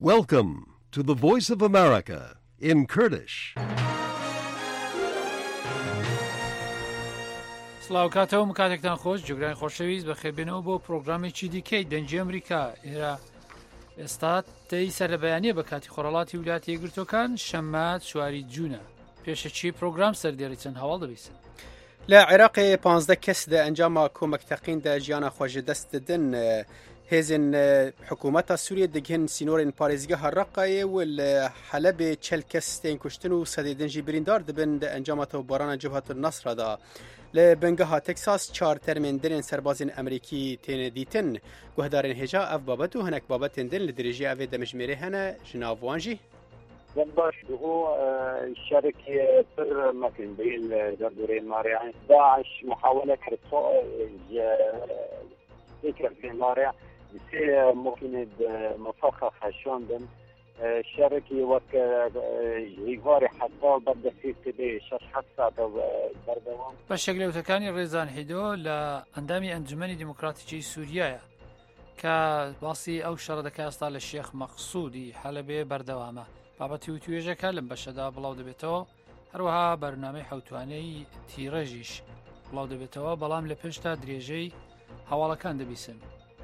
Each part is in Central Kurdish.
Welcome to the Voice of America in Kurdish. سلااوکاتەوە مکاتێکتان خۆش جوگرانی خۆشەویست بە خێبێنەوە بۆ پرۆگرامی دیکەی دەنجی ئەمریکا ئێستا تەی سەرلەبەیانیە بە کاتی خۆڕەڵاتی ویلایەتە یەکگرتووەکان شەممە 4 جوونە پێشەچی پرۆگرام سەردێڕی چەند هەواڵ دەبیستن. لە عێراقی 15 کەس دە ئەنجاما کۆمەکتەقیندا ژیانە خۆشە دەست دەدن هێزن حکوومەتە سووریە دەگهن سینۆرên پارێزگەها ڕەقایە و لە حەلەبێ 40 کەس تێن کوشتن و سەدەدەنجی بریندار دەبن دە ئەنجاما تەوبارانە جبهەت النەسرەدا. لە بنگەها تەکساس 4 تەرمێندنên سەربازên ئەمریکی تێنە دیتن گوهدارên هێژا ئەف بابەت و هەنێک بابەتên din li dirêjî evê demijmêrê hene ji nav wan jî باش هو شاركي بر مكان بين دردوري ماريا داعش محاولة إرساء فكرة في ماريا بس ممكن مفاخة خشوندن شاركي وك جيغاري حتى بدأ في تبي شش حتى بردوام بەشێک لەوتەکانی ڕێزان هیدۆ لە ئەندامی ئەنجومەنی دیموکراتیکی سووریایە کە باسی ئەو شەڕە دەکات ئێستا لە شێخ مەقسوودی حەلەبێ بەردەوامە. بابەتی و توێژەکە لەم بەشەدا بڵاو دەبێتەوە، هەروەها بەرنامەی حوتوانەی تیڕەژیش بڵاو دەبێتەوە، بەڵام لە پێشتا درێژەی هەواڵەکان دەبیسن.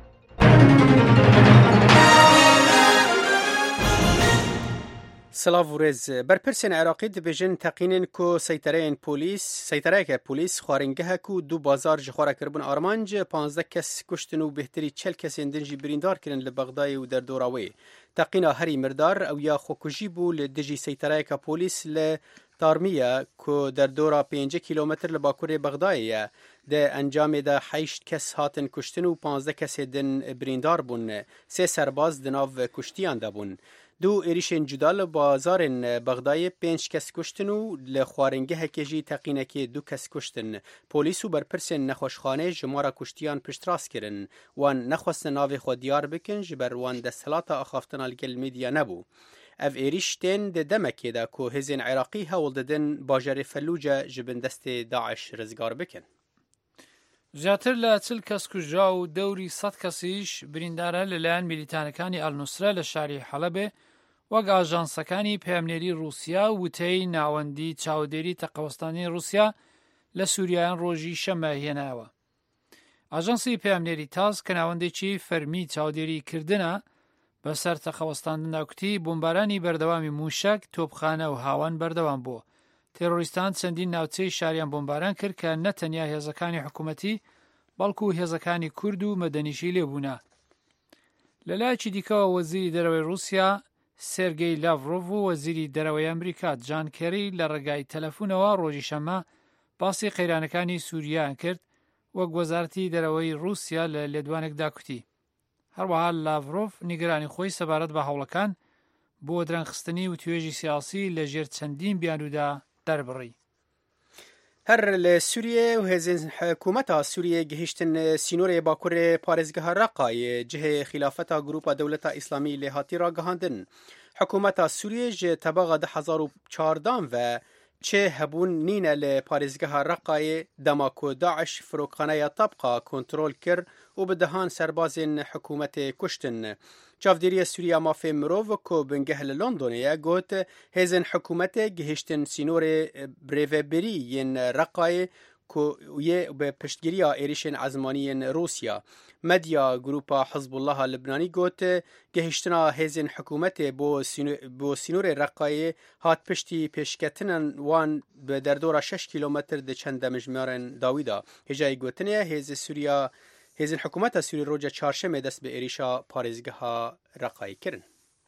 سلااو و ڕێز بەرپرسێن عێراقی دەبێژن تەقینên ku سەیتەرەیەکە پۆلیس خواردنگەهەک و دوو بازار ji xwarekiribûn armanc 15 kes kuştin û bêhtirî 40 kesên din jî birîndar kirin li Bexdayê û derdora wê. Teqîna herî mirdar ew ya xwekujî bû li dijî seytereyeka polîs li Tarmiye ku derdora 5 kilometr li bakurê Bexdayê ye. Di encamê de 8 kes hatin kuştin û 15 kesê din birîndar bûn. Sê serbaz di nav kuştiyan de bûn. دو êrişên cuda li bazarên Bexdayê 5 kes kuştin û li xwaringehekê jî teqînekê 2 kes kuştin. Polîs û berpirsên nexweşxanê ji mara kuştiyan piştrast kirin. Wan nexwestin navê xwe diyar bikin ji ber wan desthelata axaftina li gel medya nebû. Ev êriş tên di demekê de ku hêzên Iraqî hewl didin bajarê Felluce ji bin destê Daeş rizgar bikin. زیاتر لە 40 کەس کوژرا و دەوری 100 کەسیش بریندارە لەلایەن میلیتانەکانی ئەلنوسرە لە شاری حەلەبێ وەک ئاژانسەکانی پەیامنێری رووسیا وتەی ناوەندی چاودێری تەقەوەستانی رووسیا لە سووریایان ڕۆژی شەمە هێنایەوە. ئاژانسی پەیامنێری تاس کە ناوەندێکی فەرمی چاودێری کردنە بەسەر تەقەوەستاندندا کوتی بۆمبارانی بەردەوامی موشک تۆپخانە و هاوان بەردەوام بووە. تێرۆریستان چەندین ناوچەی شاریان بۆمباران کرد کە نەتەنیا هێزەکانی حکوومەتی بەڵکو هێزەکانی کورد و مەدەنیشی لێبوونە. لەلایەکی دیکەوە وەزیری دەرەوەی رووسیا سێرگەی لاڤڕۆڤ و وەزیری دەرەوەی ئەمریکا جان کێری لە ڕێگای تەلەفۆنەوە ڕۆژی شەمە باسی قەیرانەکانی سووریایان کرد وەک وەزارەتی دەرەوەی رووسیا لە لێدوانێکدا کوتی. هەروەها لاڤڕۆڤ نیگەرانی خۆی سەبارەت بە هەوڵەکان بۆ درەنگخستنی و توێژی سیاسی لە ژێر چەندین بیانودا دەربڕی. هەر لە سووریێ و هێزن حکوومەتا سووریە گەهیشتن سینۆرê باkurê parêzgeha Reqayê cihê xîlafeta Grûpa Dewleta Îslamî lê hatî ragihandin. Hikûmeta Sûriyê ji tebaxa 2014 ve çê hebûn nîne li parêzgeha Reqayê dema ku Daeş firokxaneya Tabqa kontrol kir û bi dehan serbazên hikûmetê kuştin. Çavdêriya Sûriya Mafê Mirov ku bingeh li Londonê ye got hêzên hikûmetê gihîştin sînorê birêveberî yên Reqayê ku yê bi piştgiriya êrişên ezmaniyên Rûsya. Medya Grûpa Hizbullaha Libnanî got gihîştina hêzên hikûmetê bo sînorê Reqayê hat piştî pêşketinan wan bi derdora 6 kilometr di çend demijmarên dawî da. Hêjayê gotinê hêzên hikûmeta Sûrî roja çarşemê dest bi êrişa parêzgeha Reqayê kirin.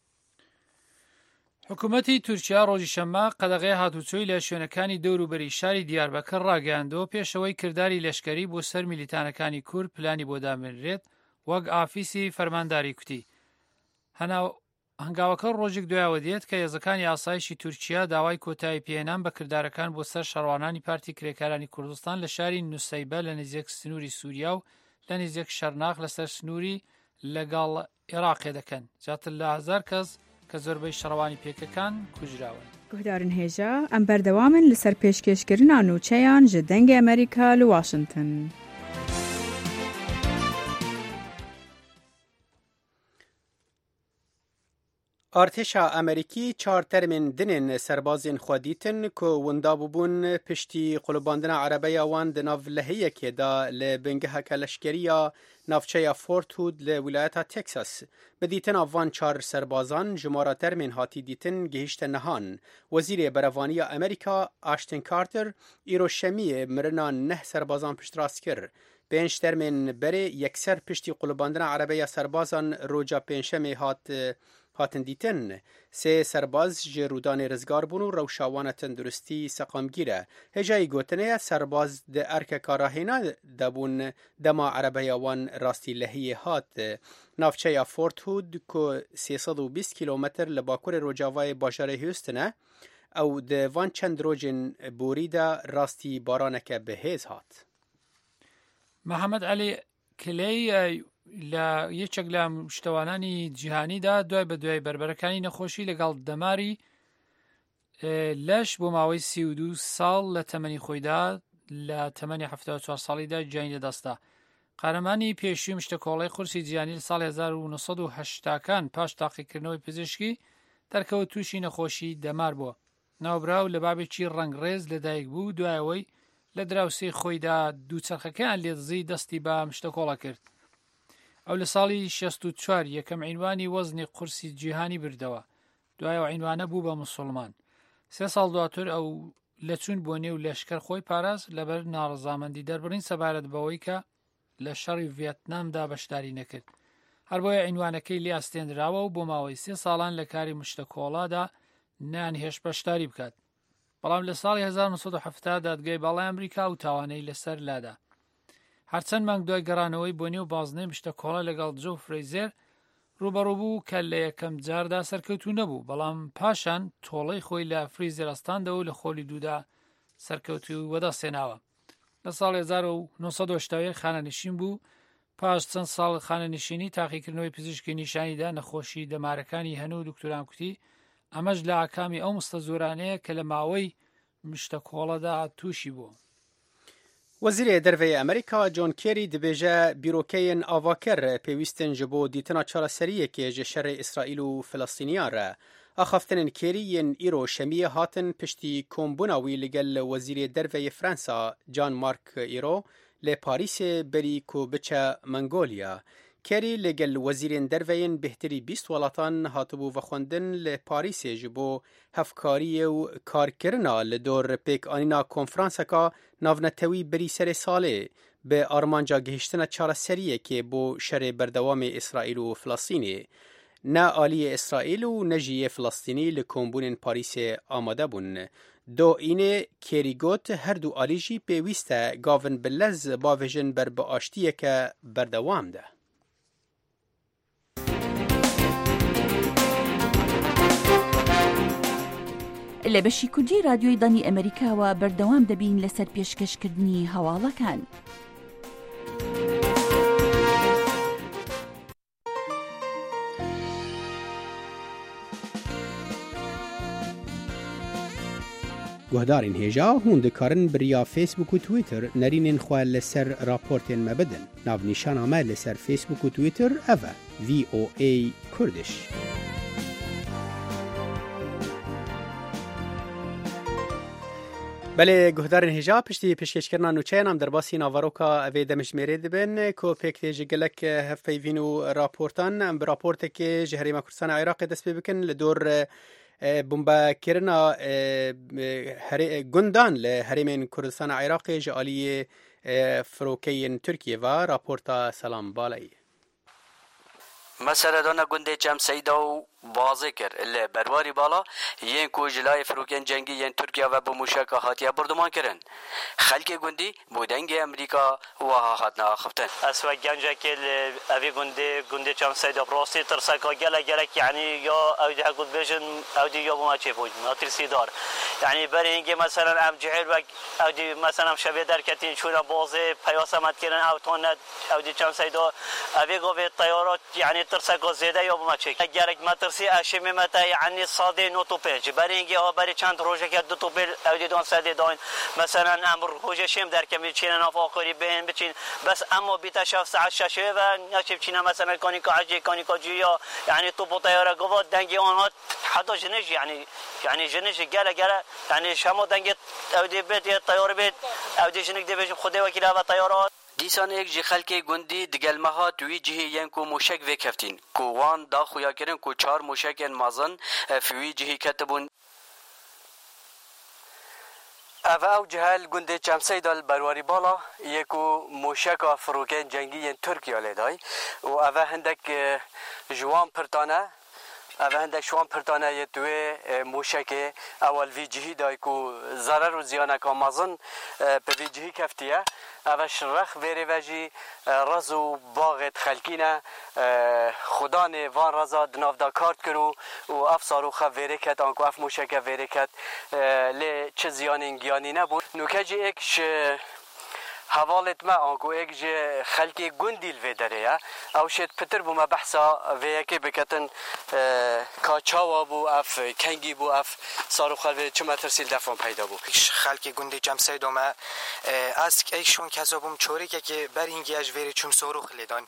حکوومەتی تورکیا ڕۆژی شەممە قەدەغەی هاتوچۆی لە شوێنەکانی دەوروبەری شاری دیاربەکر ڕاگەیاندەوە پێشەوەی کردداری لەشکەری بۆ سەر میلیتانەکانی کورد پلانی بۆ دامێنرێت وەک ئافیسی فەرمانداری کوتی. هەنگاوەکە ڕۆژێک دوایەوە دێت کە هێزەکانی ئاسایشی تورکیا داوای کۆتایی پێهێنان بە کردارەکان بۆ سەر شەڕوانانی پارتی کرێکارانی کوردستان لە شاری نووسەیبە لە نزیک سنووری سووریا و لە نزیک شەرناغ لەسەر سنووری لەگەڵ عێراقێ دەکەن. جاتر لە 1000 کەس کە زۆربەی شەڕەوانی پێکەکان کوژراون. گوهدارن هێژا ئەم بەردەوامن لەسەر پێشکەشکردنا نوچەیان ji dengê ئەمریکا li Washington. ارتشا امریکی 4 ترمین دنین سربازین خودیتن که وندا ببون پشتی قلوباندن عربی وان دناو لحیه که دا لبنگه کلشگریا نافچه فورت هود لولایت تکساس. بدیتن آوان 4 سربازان جمارا ترمین هاتی دیتن گهشت نهان. وزیر بروانی امریکا آشتن کارتر ایرو شمیه مرنا 9 سربازان پشت راست کرد. 5 ترمین بره یکسر پشتی قلوباندن عربی سربازان روجا پنجشنبه هاتن دیتن. 3 سرباز جرودان رزگار بون و روشاوان تندرستی سقامگیره. هجای گوتنه سرباز ده ارک کاراهینا دبون دما عربی وان راستی لحیه هات. نافچه فورت هود که 320 کیلومتر لباکور روجاوای باشار هیوستنه او ده وان چند روجن بوریده راستی بارانک به هیز هات. محمد علی کلی لە یەکێک لە شتەوانانی جیهانیدا دوای بە دوای بربەرەکانی نەخۆشی لەگەڵ دەماری لەش بۆ ماوەی 32 ساڵ لە تەمەنی خۆیدا لە تەمەنی 74 ساڵیدا گیانی لەدەستا. قارەمانی پێشووی مشتەکۆڵەی قورسی جیهانی لە ساڵی 1980کان پاش تاقیکردنەوەی پزیشکی دەرکەوت تووشی نەخۆشی دەمار بووە. ناوبراو لە بابێکی ڕەنگڕێز لەدایک بوو دوایەوەی لە دراوسێی خۆیدا دووچەرخەکەیان لێدزی دەستی بە مشتەکۆڵە کرد. ئەو لە ساڵی 64 یەکەم عینوانی وەزنی قورسی جیهانی بردەوە. دوایەوە عینوانە بوو بە موسڵمان. 3 ساڵ دواتر ئەو لە چوون بۆ نێو لەشکەر خۆی پاراست لەبەر ناڕەزامەندی دەربڕین سەبارەت بەوەی کە لە شەڕی ڤێتنامدا بەشداری نەکرد. هەر بۆیە عینوانەکەی لێ ئاستێنراوە و بۆ ماوەی 3 ساڵان لە کاری مشتەکۆڵادا نانهێش بەشداری بکات. بەڵام لە ساڵی 1970 دادگای باڵای ئەمریکا و تاوانەی لەسەر لادا. هەرچەند مانگ دوای گەڕانەوەی بۆ نێو بازنەی مشتەکۆڵە لەگەڵ جۆ فرەیزێر ڕوبەڕوو بوو کە لە یەکەم جاردا سەرکەوتوو نەبوو، بەڵام پاشان تۆڵەی خۆی لە فریزێر ئەستاندەوە و لە خۆلی دوودا سەرکەوتوی وەدەستێناوە. لە ساڵی 1970 خانەنشین بوو. پاش چەند ساڵ خانەنشینی تاقیکردنەوەی پزیشکی نیشانیدا نەخۆشی دەمارەکانی هەنوو دکتۆران کوتی ئەمەش لە ئاکامی ئەو مستە زۆرانەیە کە لە ماوەی مشتەکۆڵەدا تووشی بوو. وزیر دروی امریکا جون کری دبیجه بیروکین آواکر پیوستن جبو دیتنا چارەسەریە که جشر اسرائیل و فلسطینیان را. آخفتن کری ین ایرو شمیه هاتن پشتی کۆمبووناوی لەگەڵ وزیر دروی فرانسا جان مارک ایرو لپاریس بری کو بچه منگولیا. کری لەگەڵ وزیرین دروین بهتری 20 وڵاتان هاتبوو وەخواندن لپاریس جبو هەفکاری و کارکردنا لدور پیک آنینا کنفرانسکا ناونەتەوی بری سەر ساڵێ به ئارمانجا گەیشتنە چارەسەریە که بۆ شەڕێ بەردەوامی ئیسرائیل و فلەستینێ. نه ئالی ئیسرائیل و نەژیە فلەستینی لە کۆمبوونên پاریسێ ئامادە بوون. دو اینێ کێریگوت هەردوو ئالیژی پێویستە گاڤن بلەز باڤێژن بەر بە ئاشتیەکە بەردەوامدا. لە بەشی کوردی رادیۆی دانی ئەمریکاوە بەردەوام دەبین لەسەر پێشکەشکردنی هەواڵەکان. گوهدارین هێژا هون دikarin biriya Facebook û Twitter nerînên xwe li ser raportên me bidin. Navnîşana me li ser Facebook û Twitter ev e VOA Kurdish. بله گهدارن هجا پشتی پشکشکرنا نوچه نام در باسی ناواروکا اوی دمجمیره دبن که پکتی جگلک هفپیوین و راپورتان ام براپورت که جهریم کردستان عراق دست بکن لدور بمبا کرنا گندان لحریم کردستان عراق جالی فروکین ترکیه و راپورتا سلام بالایی. مسئله دانا گنده جم سیدا و واضح کرد اللي برواری بالا ین کو جلای فروکن جنگی ین ترکیه و بموشک هاتیه بردمان کرن خلک گندی بودنگ امریکا و هاتنا خفتن اسوا گنجه که اوی گنده جم سیدا براستی ترسکا گلک یعنی یا او دی حقود بیشن او دی یا بما چه بود ناترسی دار يعني برينجي مثلا ام جهل وك او دي مثلا شبيه دركتين شونا بوزي بيوسمت كيرن او توند او دي كم سيدو ابيغو في الطيارات يعني ترسكو زياده يوم ما تشيك جارك ما ترسي اشمي متى يعني صادي نوتو بيج برينجي او بري چند روزه که دو تو بيل او دي دون سدي دون مثلا امر روزه شيم در كم تشين افاقري بين بتشين بس اما بيتشاف ساعه شاشه و نشيب تشين مثلا كونيكو عجي كونيكو جيا يعني تو طياره قبض دنجي اونها حدا جنج يعني جنج قال يعني شمو دنجي او دي بيت الطياره بيت او دي جنك دي بيج خدي وكيلا طيارات دیسان یک جی خلک گندی دگلمها توی جهی ین کو موشک وکفتین کو وان دا خویا کرن کو 4 موشک مازن فوی جهی کتبون او جهل گنده چمسی دال برواری بالا یکو موشک فروکن جنگی ترکیه لیدای و او هندک جوان پرتانه او هندک شوان پرتانه یه توی موشک اول وی جهی دای کو ضرر و زیانه که مازن به وی جهی کفتیه او شرخ ویری وجی رزو باغت خلکینه خدان وان رزا دنافدا کارت کرو و اف ساروخه ویری کت آنکو اف موشک ویری کت لی چه زیان گیانی نبود نوکجی ایکش حوالت ما آنکو ایک جه خلکی گندیل وی داره او شد پتر بو ما بحثا وی که بکتن کاچاوا بو اف کنگی بو اف ساروخه وی چه ترسیل دفعون پیدا بو خلکی گندی جمسای دوما از ایشون کذابم چوری که بر اینگی اج ویری چم ساروخ لیدان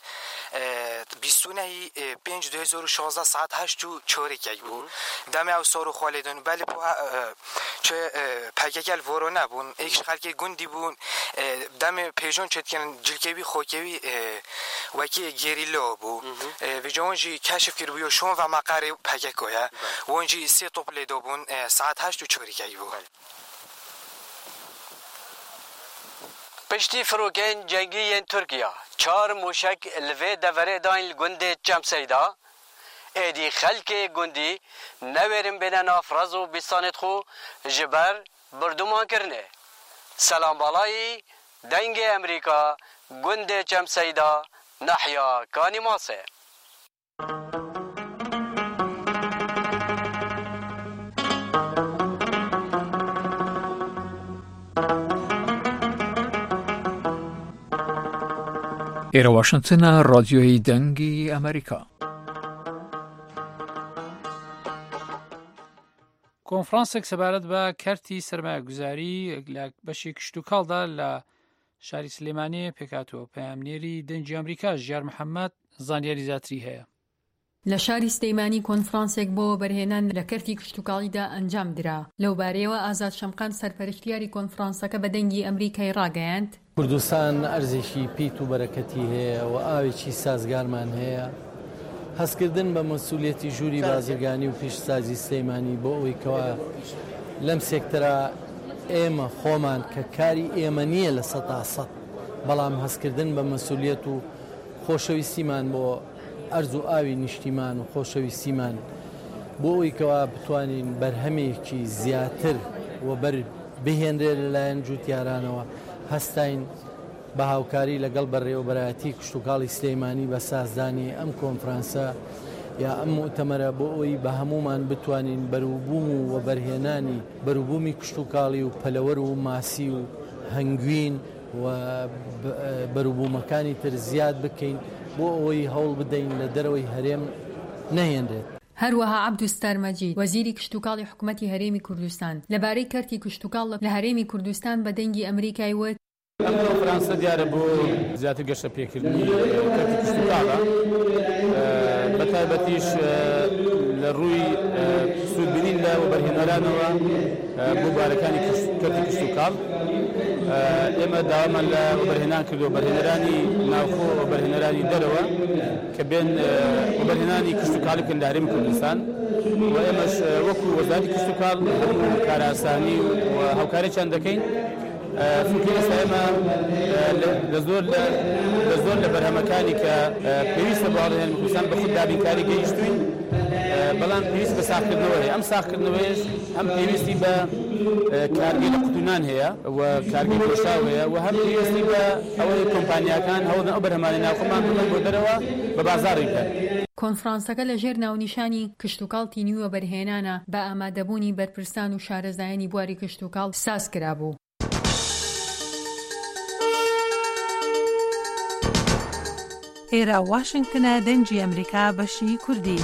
2016 ساعت 8 چوری که بو دم او ساروخ لیدان ولی بو چه پاکیکل ورونه بون ایش خلکی گندی بون دم پیجون چتکن جلکوی خوکوی وکی گریلو بو ویجونجی کشف کرد بیو شون و مقاره پاکیکویا وونجی سی توپ لیدو بون ساعت 8 چوری که بو پشتی فروکن جنگی ترکیه 4 موشک لوی دوره داین گنده چمسیدا ایدی خلک گندی نویرم بینن افراز و بیستانت خو جبر بردومان کرنه سلام بالایی دنگ امریکا گنده چمسیدا نحیا کانی ماسه ئێرە واشنگتنە ڕادیۆی دەنگی ئەمریکا. کۆنفرانسێک سەبارەت بە کەرتی سەرمایەگوزاری لە بەشی کشتوکاڵدا لە شاری سلێمانێ پێکاتوە. پەیامنێری دەنگی ئەمریکا ژیار محەممەد زانیاری زیاتری هەیە. لە شاری سلەیمانی کۆنفرانسێک بۆ بەرهێنان لە کەرتی کشتوکاڵیدا ئەنجام درا. لەو بارەیەوە ئازاد شەمقان سەرپەرشتیاری کۆنفرانسەکە بە دەنگی ئەمریکای ڕاگەیاند کوردستان ئەرزێکی پیت و بەرەکەتی هەیە و ئاوێکی سازگارمان هەیە. هەستکردن بە مەسئولیەتی ژووری بازرگانی و پیشسازی سلەیمانی بۆ ئەوەی کەوا لەم سێکتەرە ئێمە خۆمان کە کاری ئێمە نییە لە 100%، بەڵام هەستکردن بە مەسئولیەت و خۆشەویستیمان بۆ ئەرز و ئاوی نیشتیمان و خۆشەویستیمان بۆ ئەوەی کەوا بتوانین بەرهەمێکی زیاتر و بەر بهێنرێ لەلایەن جوتیارانەوە هەستاین بە هاوکاری لەگەڵ بەڕێوەبەرایەتی کشتوکاڵی سلەیمانی بە سازدانی ئەم کۆنفرانسە یا ئەم مؤتەمەرە بۆ ئەوەی بە هەمومان بتوانین بەروبووم و بەرهێنانی بەروبوومی کشتوکاڵی و پەلەوەر و ماسی و هەنگوین و بەروبوومەکانی تر زیاد بکەین بۆ ئەوەی هەوڵ بدەین لە دەرەوەی هەرێم نەهێنرێت. هەروەها عەبدوستار مەجید وەزیری کشتوکاڵی حکوومەتی هەرێمی کوردستان لەبارەی کەرتی کشتوکاڵ لە هەرێمی کوردستان بە دەنگی ئەمریکای وت ئەم کۆنفرانسە دیارە بۆ زیاتر گەشە پێکردنی کەرتی کشتوکاڵە بە تایبەتیش لە ڕووی سوودبینین لە وەبەرهێنەرانەوە بۆ بارەکانی کەرتی کشتوکاڵ. ئێمە داوامان لە وەبەرهێنان کردو وەبەرهێنەرانی ناوخۆ وەبەرهێنەرانی دەرەوە کە بێن وەبەرهێنانی کشتوکاڵی بکەن لە هەرێمی کوردستان و ئێمەش وەکو وەزارەتی کشتوکاڵ کاراسانی و هاوکاریان دەکەین. فکرێستا ئێمە لە زۆر لە بەرهەمەکانی کە پێویستە بۆ هەرێمی کوردستان بە خود دابینکاری گەیشتوین، بەڵام پێویست بە ساختکردنەوە هەیە. ئەم ساختکردنەوەیش هەم پێویستی بە کارگەی لە قوتونان هەیە و کارگەی پێشاو هەیە و هەم پێویستی بە ئەوەی کۆمپانیاکان هەوڵدەن ئەو بەرهەمانی ناوخۆمان بڵێن بۆ دەرەوە بە بازاڕی بکەن. کۆنفرانسەکە لەژێر ناونیشانی کشتوکاڵی نیوە بەرهێنانە بە ئامادەبوونی بەرپرسان و شارەزایانی بواری کشتوکاڵ ساز کرابوو. ئێرە واشنگتنە دەنجی ئەمریکا بەشی کوردی.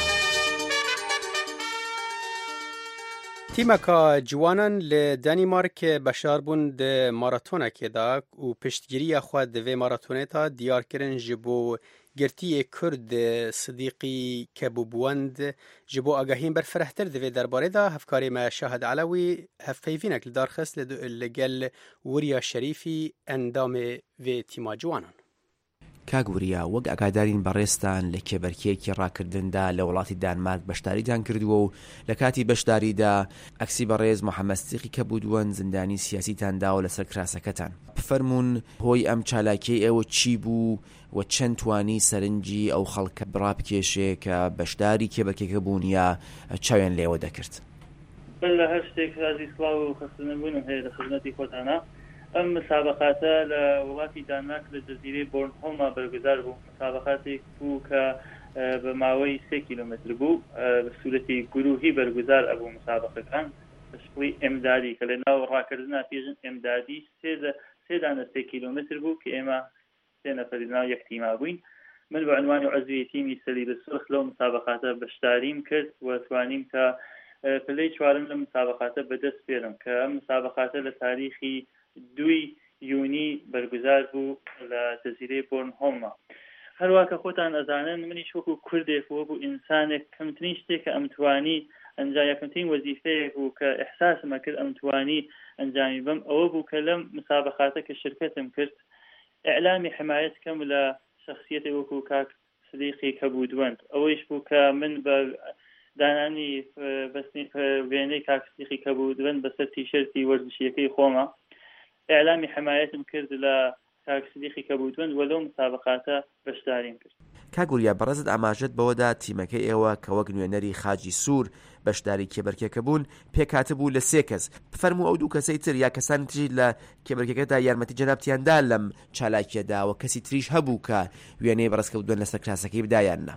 تیمەکە جوانان لە دانیمارک بەشار بوون دە ماراتۆنێکێدا و پشتگیریە خوا دەوێ ماراتۆنێتا دیارکردن ji بۆ girtiyê Kurd Sidîqî Kebûbwend ji bo agahiyên berfirehtir divê derbarê da hevkarê me Şahed Elewî hevpeyvînek li dar xist li gel Wiriya Şerîfî endamê vê tîma ciwanan. کاگوریا وەک ئاگادارین بەڕێستان لە کێبەرکەیەکی ڕاکردندا لە وڵاتی دانمارک بەشداریتان کردووە و لە کاتی بەشداریدا ئەکسی بەڕێز محەممەد سیدیقی کەبودوەن زندانی سیاسیتان داوە لەسەر کراسەکەتان بفەرمونون هۆی ئەم چالاکیی ئێوە چی بوو و چەند توانی سەرنجی ئەو خەڵکە بڕابکێشێ کە بەشداری کێبەرکێکە بوون یا چاویان لێوە دەکرد. لە هەر شتێک ئازیز سڵاو و خەستنەبوونم هەیە لە خزمەتی خۆتانە. ئەم مسابقاتە لە وڵاتی دانمارک لە جەزیرەی بۆرنهۆڵما بەرگوزار بوو. مسابقاتێک بوو کە بە ماوەی 3 کیلومتر بوو بە سوورەتی گروهی بەرگوزار ئەبوو مسابقەکان بەشکڵی ئێمدادی کە لە ناو ڕاکردنا پێژن ئێمدادی سێدانە 3 کیلومتر بوو کە ئێمە 3 نەفەری ناو یەک تیما بووین. من بە عنوانی عەزوی تیمی سەلیب سورخ لەو مسابقاتە بەشداریم کرد و توانیم کە پلەی چوارم لە مسابقاتە بەدەست پێرم کە ئەم مسابقاتە لە تاریخی 2 یونی بەرگوزار بوو لە جەزیرەی بۆرنهۆڵما. هەروواکە خۆتان ئەزانن منیش وەکو کوردێک وەکو ئینسانێک کەمترین شتێک کە ئەمتوانی ئەنجام یەکەمترین وەزیفەیەک بوو کە ئیحساسمە کرد ئەمتوانی ئەنجامی بم ئەوە بوو کە لەم مسابقاتە کە شرکەتم کرد ئیعلامی حمایەت کەم لە شخصیەتێک وەکو کاک سیدیقی کەبودوەند ئەوەیش بوو کە من بە دانانی وێنەی کاک سیدیقی کەبودوەند بەسەر تیشەرتی وەرزشیەکەی خۆمە ئیعلامی حمایەتم کرد لە کاک سیدیقی کەبودوەند وەلەو مسابقاتە بەشداریم کرد. کاگوریا بەڕێزت ئاماژەت بەوەدا تیمەکەی ئێوە کە وەک نوێنەری خاجی سوور بەشداری کێبەرکێکە بوون پێکاتبوو لە 3 کەس بفەرموو ئەو 2 کەسەی تر یا کەسانی تری لە کێبەرکێکەدا یارمەتی جەنابتیاندا لەم چالاکیەدا و کەسی تریش هەبوو کە وێنەی بەڕێزکەوتووە لەسەر کراسەکەی بدایاننا.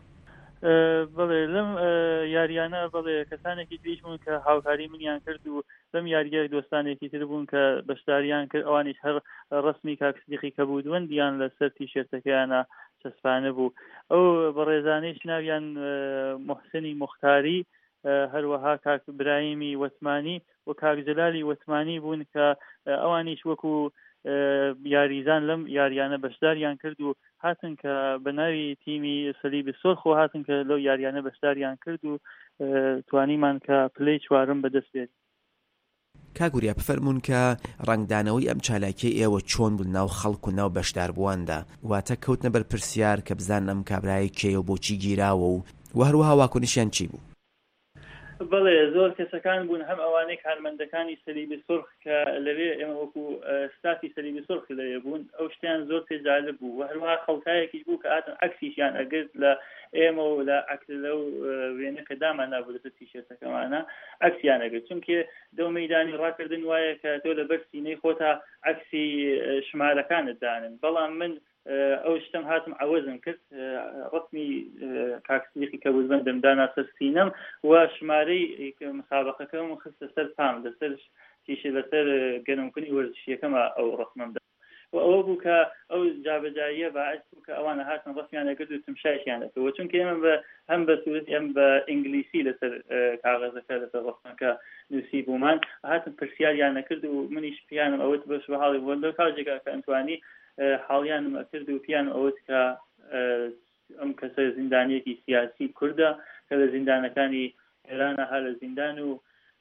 بەڵێ لەم یاریانە بەڵێ کەسانێکی تریش بوون کە هاوکاری منیان کرد و لەم یاریە دۆستانێکی تر بوون کە بەشداریان کرد ئەوانیش هەر ڕسمی کاک سیدیقی کەبودوەندیان لەسەر تیشێرتەکەیانە چەسپانە بوو. ئەو بەڕێزانەیش ناویان محسنی مختاری هەروەها کاک برایمی وەتمانی و کاک جەلالی وەتمانی بوون کە ئەوانیش وەکو یاریزان لەم یاریانە بەشداریان کرد و هاتن کە بە ناوی تیمی سەلیب سۆرخۆ هاتن کە لەو یاریانە بەشداریان کرد و توانیمان کە پلەی چوارم بەدەست بێت. کاگوریا بفەرمونون کە ڕنگدانەوەی ئەم چالاکی ئێوە چۆن بوو ناو خەڵک و ناو بەشداربوواندا واتە کەوتنە بەر پرسیار کە بزان ئەم کابرای کێیە و بۆچی گیراوە و هەروەها واکۆنیشیان چی بوو؟ بەڵێ زۆر کەسەکان بوون هەم ئەوانەی کارمەندەکانی سەلیبی سورخ کە لەوێ ئێمە وەکو ستافی سەلیبی سورخ لەوێ بوون ئەو شتیان زۆر پێجالب بوو و هەروەها خەوتایەکی بوو کە ئاتن عەکسیشیان ئەگرت لە ئێمە و لە عەکس لەو وێنە کە دامان نابوو لەسەر تیشێرتەکەمانە عەکسیان ئەگرت چونکە دەو مەیدانی ڕاکردن وایە کە تۆ لەبەر سینەی خۆتا عەکسی شمارەکانت دانن بەڵام من ئەو شتم هاتم عوەزم کرد ڕسمی کاک سیدیقی کەبودوەندم دانا سەر سینەم و شمارەی مسابقەکەم خستە سەر پام لەسەر تیشە لەسەر گەنمکردنی وەرزشیەکەمە ئەو ڕسمەمدا و ئەوە بوو کە ئەو جابەجاییە باعث بوو کە ئەوانە هاتن ڕسمیان ئەگرت و تمشایشیان دەکەوە چونکە ئێمە هەم بە سوورەتی ئەم بە ئینگلیسی لەسەر کاغەزەکە لەسەر ڕسمەکە نووسی بوومان هاتن پرسیاریان نەکرد و منیش پیانم ئەوەت بەش بە حاڵی بوون لەو کاژێکا کە ئەتوانی حاڵیانم ئەکرد و پیان ئەوەت کە ئەم کەسە زیندانیەکی سیاسی کوردە کە لە زیندانەکانی ئێرانە هە لە زیندان و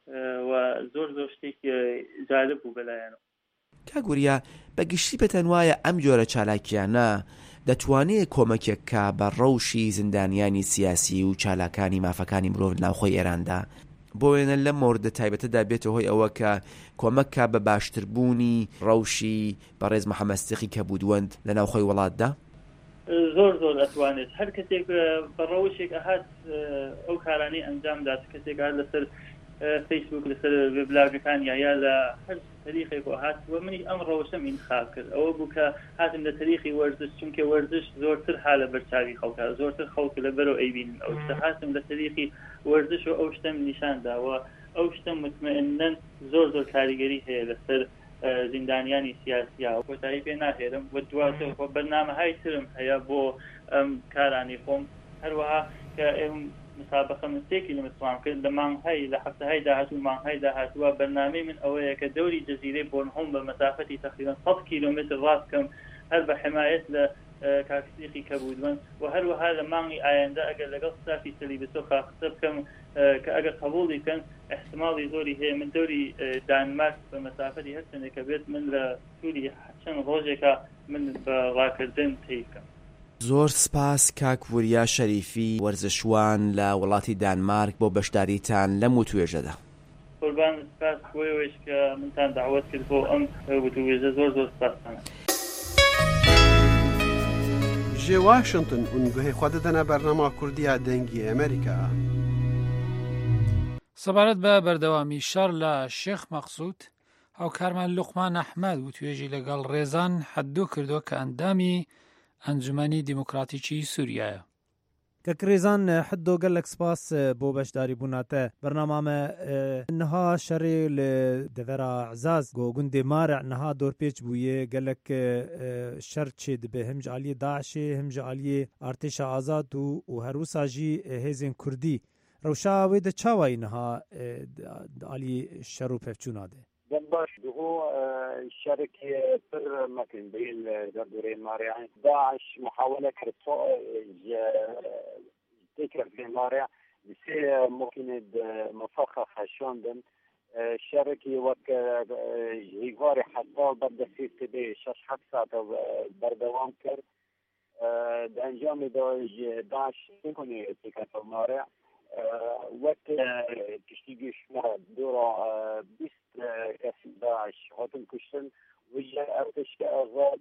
زۆر شتێکی جالب بوو بەلایەنەوە. کاگوریا بەگشتی پێتان وایە ئەم جۆرە چالاکیانە دەتوانێت کۆمەکێک کا بە ڕەوشی زیندانیانی سیاسی و چالاکانی مافەکانی مرۆڤ ناوخۆی ئێراندا بۆ وێنە لەم مۆردە تایبەتەدا بێتە هۆی ئەوە کە کۆمەکە بە باشتربوونی ڕەوشی بەڕێز محەممەد سیدیقی کەبودوەند لە ناوخۆی وڵاتدا؟ زۆر ئەتوانێت هەر کەسێک بە ڕەوشێک ئەهات ئەو کارانەی ئەنجامدات کەسێک هات لەسەر فيسبوك لسر بلاغەکان یا لە هەر تاریخێک هاتووە منی ئەم ڕەوشە انتخاب کرد ئەوە بوو کە هاتم لە تاریخی وەرزش چونکە وەرزش زۆرتر حالە بەرچاوی خەڵکە زۆرتر خەڵک لەبەرەوە ئەیبینن ئەو شتە هاتم لە تاریخی وەرزش و ئەو شتەم نیشانداوە ئەو شتە مطمئنن زۆر کاریگەری هەیە لەسەر زیندانیانی سیاسیە کۆتایی پێ ناهێرم و دواتر بەرنامەهای ترم هەیە بۆ ئەم کارانی خۆم هەروەها کە مسابقە مستێکی لە مسلمان کرد لە مانگهای لە هەفتەهای داهاتوو مانگهای داهاتووە بەرنامەی من ئەوەیە کە دەوری جەزیرەی بۆرنهۆڵم بە مەسافەتی تقریبا 100 کیلومتر ڕاستکەم هەر بە حمایەت لە کاکسیقی کەبودوان و هەروەها لە مانگی ئایندە ئەگەر لەگەڵ ستافی تەلەڤیزیۆن قسە بکەم کە ئەگەر قبوڵی بکەن احتماڵی زۆری هەیە من دەوری دانمارک بە مەسافەتی هەر چەندێکە بێت من لە سووری چەند ڕۆژێکە من بە ڕاکردن تێیکەم. زۆر سپاس کاک وریا شەریفی وەرزشوان لە وڵاتی دانمارک بۆ بەشداریتان لەم وتوێژەدا. قوربان سپاس بۆیەوەش کە منتان داوەت کرد بۆ ئەم وتوێژە زۆر سپاسانە. جێ واشنگتن اونگوهی خوا دەدەنە بەرنامە کوردیە دەنگی ئەمریکا. سەبارەت بە بەردەوامی شەڕ لە شێخ مەقسوود هاوکارمان لوقمان ئەحمەد وتوێژی لەگەڵ ڕێزان حەدوو کردو کە ئەندامی ئەنجومەنی دیموکراتیکی سووریایە. كريزان حدو قال لك سباس بو بشداري بوناته برنامه نها شري لدفرا عزاز جو گوندي مارع نها دور بيج بويه قال لك شر تشد بهم جاليه داعش هم جاليه ارتش آزاد و هروسا جي هيزن كردي روشا ويد چاوي نها علي شرو پفچوناده باش هو شركة بر مكان بين دورين ماريا داعش محاولة كرتو تكر في ماريا بس ممكن مفخخ شوندن شركة وك يغاري حتى بدأ في تبي شش حتى بردوام كر انجام داعش يكون تكر في ماريا وقت تشتيجيش مع دورة بيست كاسي داعش هاتن كشتن ويا ارتش كأغاد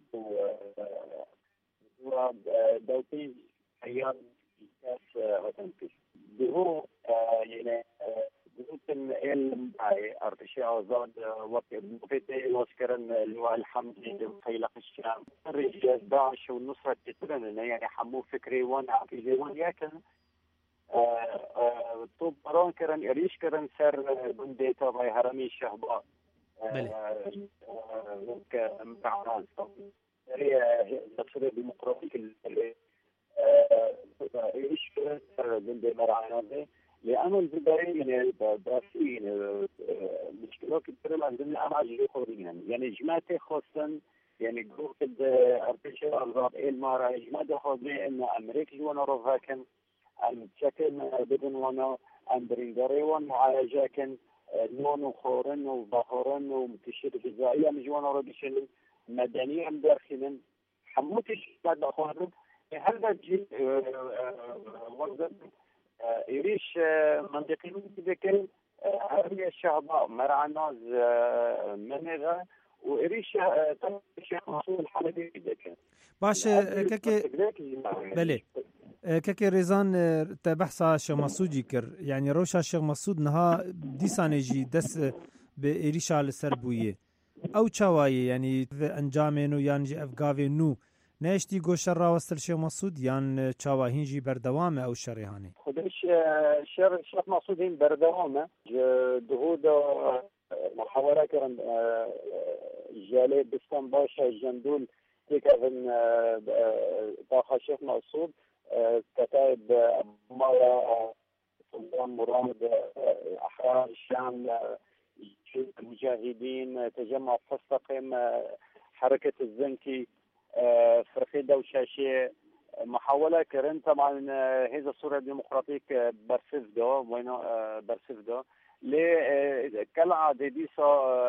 ودورة دوتين حيان كاس هاتن كشتن دهو يعني دهوتن معي ارتش أغاد وقت مفتي واسكرن لواء الحمد خيلق الشام رجال داعش والنصرة تترن يعني حمو فكري وانا عقيدي وان ياكن طب بران كرن إريش كرن سر بنديتا باي هرمي شهبا كمعناز هي نصر ديمقراطيك إريش كرن سر بندي مرعنازي لأنه البدارين يعني براسين مشكلة كتير عندنا أنا عجيب خوريين يعني جماعة خاصة يعني جروب الأرتش الأرض المارا جماعة خاصة إنه أمريكا جوانا رفاكن أن تشكل بدون وانا أن بريندريون معالجة كان نون وخورن وبخورن ومتشير غذائية مجوانا ربيشن مدنيا داخلا حموتش بعد خورن هذا جيل وزن يريش منطقيين تذكر هذه الشعب مرعناز منغا وإريش شيخ مقصود الحمدي تذكر باش كاكي بله كاكي ريزان تبحث شيخ مسعود يكر يعني روشا شيخ مسعود نها ديسانيجي دس بإريشا لسربويه او چاواي يعني انجامينو يانجي افغاوينو نشتي گوشر راوستل شيخ مسعود يان چاواهينجي بردوامه او شريهاني خدش شيخ مسعودين بردوامه دهود محاورة كرن جالي بستان باشا جندول تكفن طاقة شيخ مسعود كتائب مالا سلطان مراد أحرار الشام المجاهدين تجمع فستقم حركة الزنكي فرقي دوشاشي محاولة كرن طبعا هذا الصورة الديمقراطية برسفدو وينو برسفدو كالعادة ديسا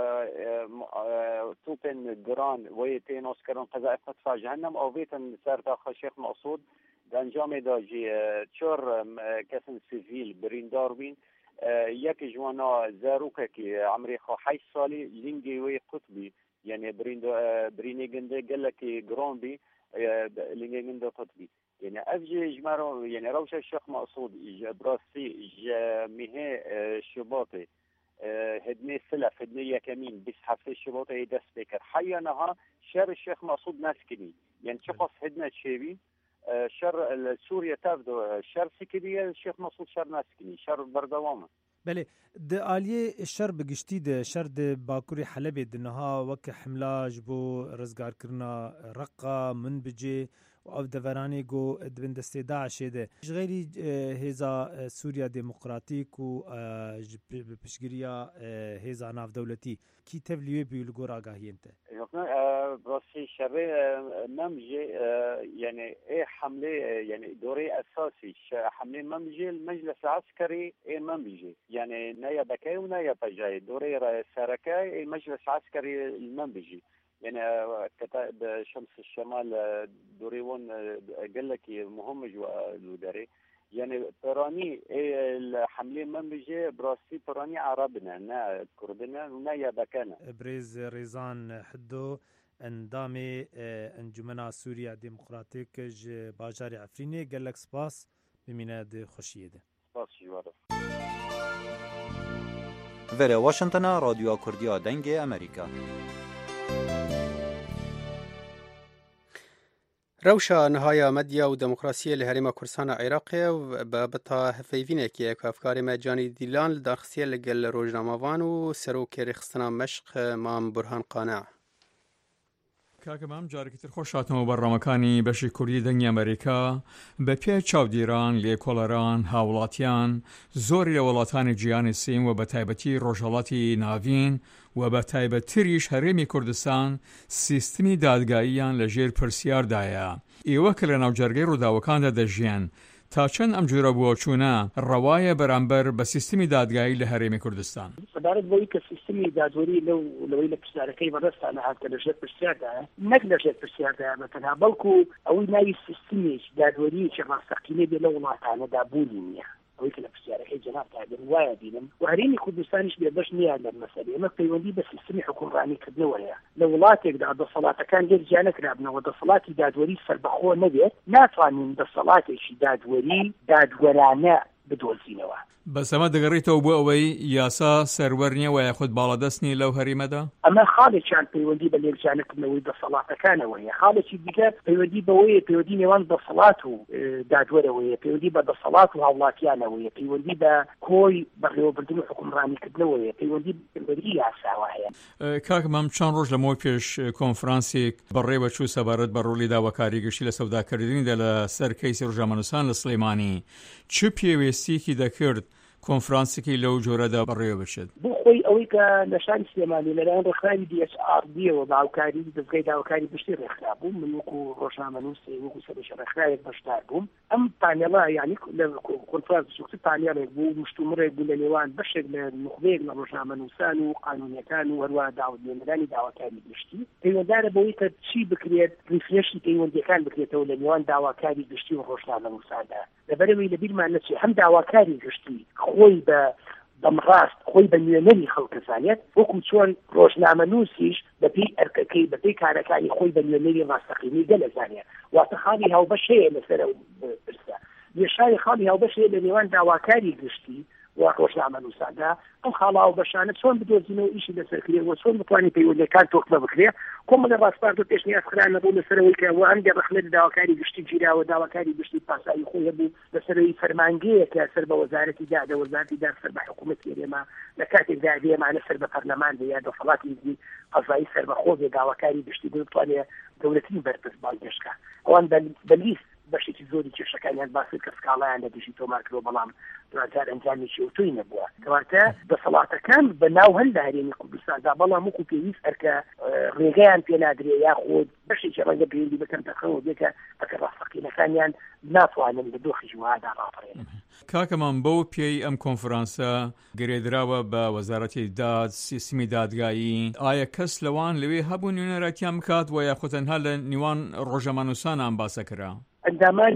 توبن جران ويتين أوسكرن قذائف مدفع جهنم أو بيتن سارتا شيخ مقصود دانجام داجي تشور كاسن سيفيل بريندار بين يك جوانا زاروكا كي عمري خو 8 سالي لينجي وي قطبي يعني بريني جنده قال لك جرامبي لينجي جنده قطبي يعني افجي جمارو يعني روش الشيخ مقصود براسي جميع شباطي هدني سلف هدني يكمين بس حفظ الشباطي دست بكر حيانها شر الشيخ مقصود ناسكني يعني شخص هدنا شيبي شر سوريا تافدو شر سكرية الشيخ مقصود شر ناسكني شر بردوامه بله د آلیه شر بگشتی ده شر ده باکوری حلب دنها وک حملاج بو رزگار کرنا رقا من بجی و او دورانی گو دبن دسته داعش ده غیری هزا سوریا دموکراتیک و پشگیریا هزا ناف دولتی کی تبلیوی بیولگور آگاهی انت براسي شر ممجي يعني ايه حمله يعني دوري اساسي حمله ممجي المجلس العسكري ايه ممجي يعني نايا بكاي ونايا بجاي دوري سركاي المجلس العسكري المنبجي يعني كتاب شمس الشمال دوريون قال لك مهمج والوداري يعني براني الحملة منبجة براسي براني عربنا نا كردنا نا بكنا بريز ريزان حدو اندامي انجمنا سوريا ديمقراطيك باجاري عفريني قال لك سباس بميناد خوشيه ده سباس جوارف وره واشنطن رادیو کردیا دنگ امریکا روشا نهاية مديا وديمقراطية لهريما كردستان عراقية وبابتا هفيفينكي كافكار مجاني ديلان لدارخسية لقل روجناموان وسروكي رخصنا مشق مام برهان قانع کاکەمام جارێکتر خۆشاتەوە بەڕامەکانی بەشی کوردی دەنگی ئەمریکا بە پێ چاودێران لێکۆڵەران هاوڵاتیان زۆری لە وڵاتانی جیهانی سێم و بە تایبەتی ڕۆژهەڵاتی ناوین و بە تایبەتتریش هەرێمی کوردستان سیستمی دادگاییان لەژێر پرسیاردایە ئێوە کە لە ناوجەرگەی ڕووداوەکاندا دەژیان تا چەند ئەم جۆرە بووەچوونە ڕەوایە بەرامبەر بە سیستمی دادگایی لە هەرێمی کوردستان سەبارەت بۆی کە سیستمی دادوەری لەوەی لە پرسیارەکەی بەڕێستانە هاتکە لەژێر پرسیاردایە نەک لەژێر پرسیاردایە بەتەنها بەڵکو ئەوەی ناوی سیستمیش دادوەریەکی ڕاستەقینەی بێ لە وڵاتانەدا بوونی نییە ئەوەی کە لە پرسیارەکەی جەناب تاگەر وایە بینم و هەرێمی کوردستانیش بێبەش نییە لەم مەسەلەیە ئەمە پەیوەندی بە سیستمی حکومڕانیکردنەوەیە لە وڵاتێکدا دەسەڵاتەکان لێرجیا نەکرابنەوە دەسەڵاتی دادوەری سەربەخۆ نەبێت ناتوانین دەسەڵاتێکی دادوەری دادوەرانە بدۆزینەوە بەسەمە دەگەڕێتەوە بۆ ئەوەی یاسا سەروەر نییە و یاخود باڵەدەستنی لەو هەریمەدا ئەمە خاڵێکیان پەیوەندی بە لێرجانەکردنەوەی دەسەڵاتەکانەوەیە خاڵێکی دیکە پەیوەندی بەوەیە پەیوەندی نێوان دەسەڵات و دادوەرەوەیە پەیوەندی بە دەسەڵات و هاوڵاتیانەوەیە پەیوەندی بە کۆی بەڕێوەبردن و حکومڕانیکردنەوەیە پەیوەندی پەیوەندی یاساوە هەیە کاکمام چەند ڕۆژ لەمەوە پێش کۆنفرانسێک بەڕێوە چوو سەبارەت بە ڕۆڵی داواکاری گشتی لە سەوداکردنیدا لە سەر کەیسی ڕۆژنامەنووسان لە سلەیمانی چ پێویستیەکی دەکرد کۆنفرانسێکی لەو جۆرەدا بەڕێوە بچێت بۆ خۆی ئەوەی کە لە شاری سلێمانی لەلایەن ڕێکخراوی DHRDەوە باوکاری دەستگای داواکاری گشتی ڕێکخرا بووم من وەکو ڕۆژنامەنووس وەکو سەرۆکی ڕێکخراوێک بەشدار بووم ئەم پانێڵە یعنی لە کۆنفرانس بچووکتر پانێڵێک بوو مشتومڕێک بوو لە نێوان بەشێک لە نخبەیەک لە ڕۆژنامەنووسان و قانونیەکان و هەروە داوەدێنەرانی داواکاری گشتی پەیوەنددارە بەوەی کە چی بکرێت ریفرێشی پەیوەندیەکان بکرێتەوە لە نێوان داواکاری گشتی و ڕۆژنامەنووساندا لەبەرەوەی لەبیرمان نەچێت هەم داواکاری گشتی خۆی بە بەمڕاست خۆی بە نوێنەری خەڵکەزانێت وەکو چۆن ڕۆژنامەنووسیش بەپێی ئەرکەکەی بەپێی کارەکانی خۆی بە نوێنەری ڕاستەقینەی گەلەزانێت واتە خاڵی هاوبەش هەیە لەسەر پرسە لێشاری خاڵی هاوبەش هەیە لە نێوان داواکاری گشتی و ڕۆژنامەنووساندا ئەم خاڵ هاوبەشانە چۆن بدۆزینەوە ئیشی لەسەرکرێ و چۆن بتوانین پەیوەندیەکان تۆکمە بکرێ کۆمەڵە ڕاستپارتۆ پێشنیازکرانە بوو لەسەرەوەی کە هەندێ ڕەخنەت داواکاری گشتی گیراوە داواکاری گشتی پاسایی خۆی هەبوو لەسەرەوەی فەرمانگەیە کە سەر بە وەزارەتی دادە وەزارەتی دار سەر بە حکوومەتی هێرێما لە کاتێکدا دێمانە سەر بە پەرلەمان بێ یا دەسەڵاتی قەزایی سەربەخۆ بێ داواکاری گشتی بتوانێت دەوڵەتی بەرپرس بانگێشکە ئەوان بەلیست بەشێکی زۆری کێشەکانیان باسی کە سکاڵایان لە دژی تۆمارکرۆ بەڵام دواتر ئەنجامێکی ئۆتۆی نەبووە کەواتە دەسەڵاتەکان بەناو هەندە هەرێمی کوردستاندا بەڵام وەکو پێویست ئەرکە ڕێگەیان پێ نادرێ یاخۆ بەشێکی ڕەنگە پەیوەندی بکەن دەخەوە بێکە ئەکە ڕاستەقینەکانیان ناتوانن لە دۆخی جوهادا ڕاپەڕێن کاکەمان بەو پێی ئەم کۆنفرانسە گرێدراوە بە وەزارەتی داد سیستمی دادگایی ئایا کەس لەوان لەوێ هەبوو نوێنەرەکیان بکات و یاخۆ تەنها لە نیوان ڕۆژنامەنووسان ئەم باسە کرا ئەندامانی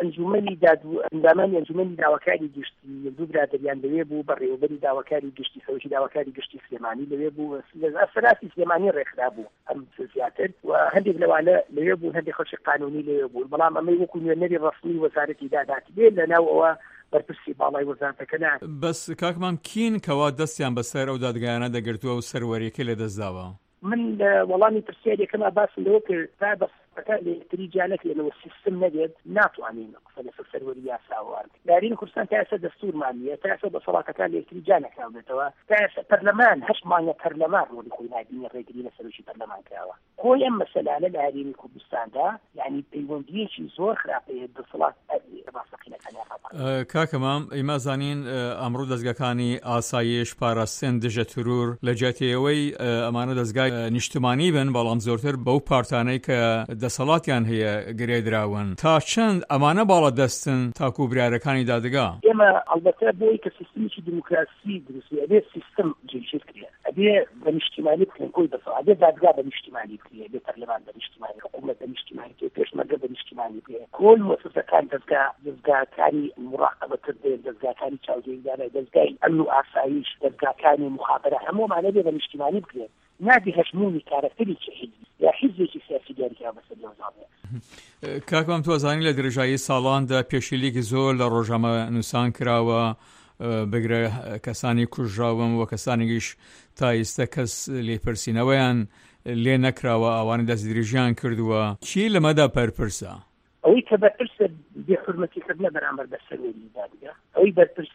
ئەنجومەنی ئەندامانی ئەنجومەنی داواکاری گشتی دوو برادریان لەوێ بوو بەڕێوەبەری داواکاری گشتی خەوشی داواکاری گشتی سلێمانی لەوێ بوو سەراسی سلێمانی ڕێکخرا بوو ئەم زیاتر و هەندێک لەوانە لەوێ بوو هەندێک خەڵکی قانونی لەوێ بوون بەڵام ئەمەی وەکو نوێنەری ڕەسمی وەزارەتی داداتی بێ لەناو ئەوە بەرپرسی باڵای وەزارەتەکە نان. بەس کاکمان کین کەوا دەستیان بەسەر ئەو دادگایانە دەگرتووە و سەروەریەکە لێدەستداوە؟ من وەڵامی پرسیارێکەکەمە باسم لەوە کرد تا بەسەکە لێتری جانەک لەنەوە سیستم نەبێت ناتوانین قسە لەسەر سەروەری یاساوار دارین کوردستان تا ئێستا دەستورمانیە تا ئێستا بەسەڵاتەکان لێتری جانەک ناوێتەوە تا ئێستا پەرلەمان هەشت مانگە پەرلەمان ڕۆڵی خۆی نادینی ڕێگری لە سەرۆکی پەرلەمان کراوە کۆی ئەم مەسەلانە لە هەرێمی کوردستاندا یعنی پەیوەندیەکی زۆر خراپەیە دەسەڵات ڕاستەقینەکانی کاکەمام ئێمە زانین ئەمڕۆ دەستگاکانی ئاسایش پاراستن دژە ترور لە جێتەوەی ئەمانە دەستگای نیشتمانی بن بەڵام زۆرتر بەو پارتانەی کە دەسەڵاتیان هەیە گرێدراون تا چەند ئەمانە باڵە دەستن تاکو بریارەکانی دادگا؟ ئێمە ئەڵبەتە بۆی کە سیستمی دیموکراسی دروست ئەبێ سیستم جێگیر کرێ ئەبێ بە نیشتیمانی بکەن کۆی دەسەڵات ئەبێ دادگا بە نیشتیمانی بکرێ بێ پەرلەمان بە نیشتیمانی حکوومەت بە نیشتیمانی بکرێ پێشمەرگە بە نیشتیمانی بکرێ کۆل مؤسسەکان دەستگاکانی مراقەبەتر بێن دەستگاکانی چاودێریدانە دەستگای ئەمن و ئاسایش دەستگاکانی مخابرە هەموومانە بێ بە نیشتیمانی بکرێن نادی هەشمونی کارەکتری چه حیزبی یا حیزبێکی سیاسی دیاریکرا بەسەر نێوزانێ. کاکەم توازانی لە درێژایی ساڵاندا پێشیلێکی زۆر لە ڕۆژنامە نووسان کراوە بگرە کەسانی کوژراون و کەسانێکیش تا ئێستا کەس لێپرسینەوەیان لێ نەکراوە ئەوانە دەستدرێژیان کردووە چی لەمەدا پەرپرسە؟ ئەوەی کە بەرپرسە بێحورمەتیکردنە بەرامبەر بە سەروەری دادگا ئەوەی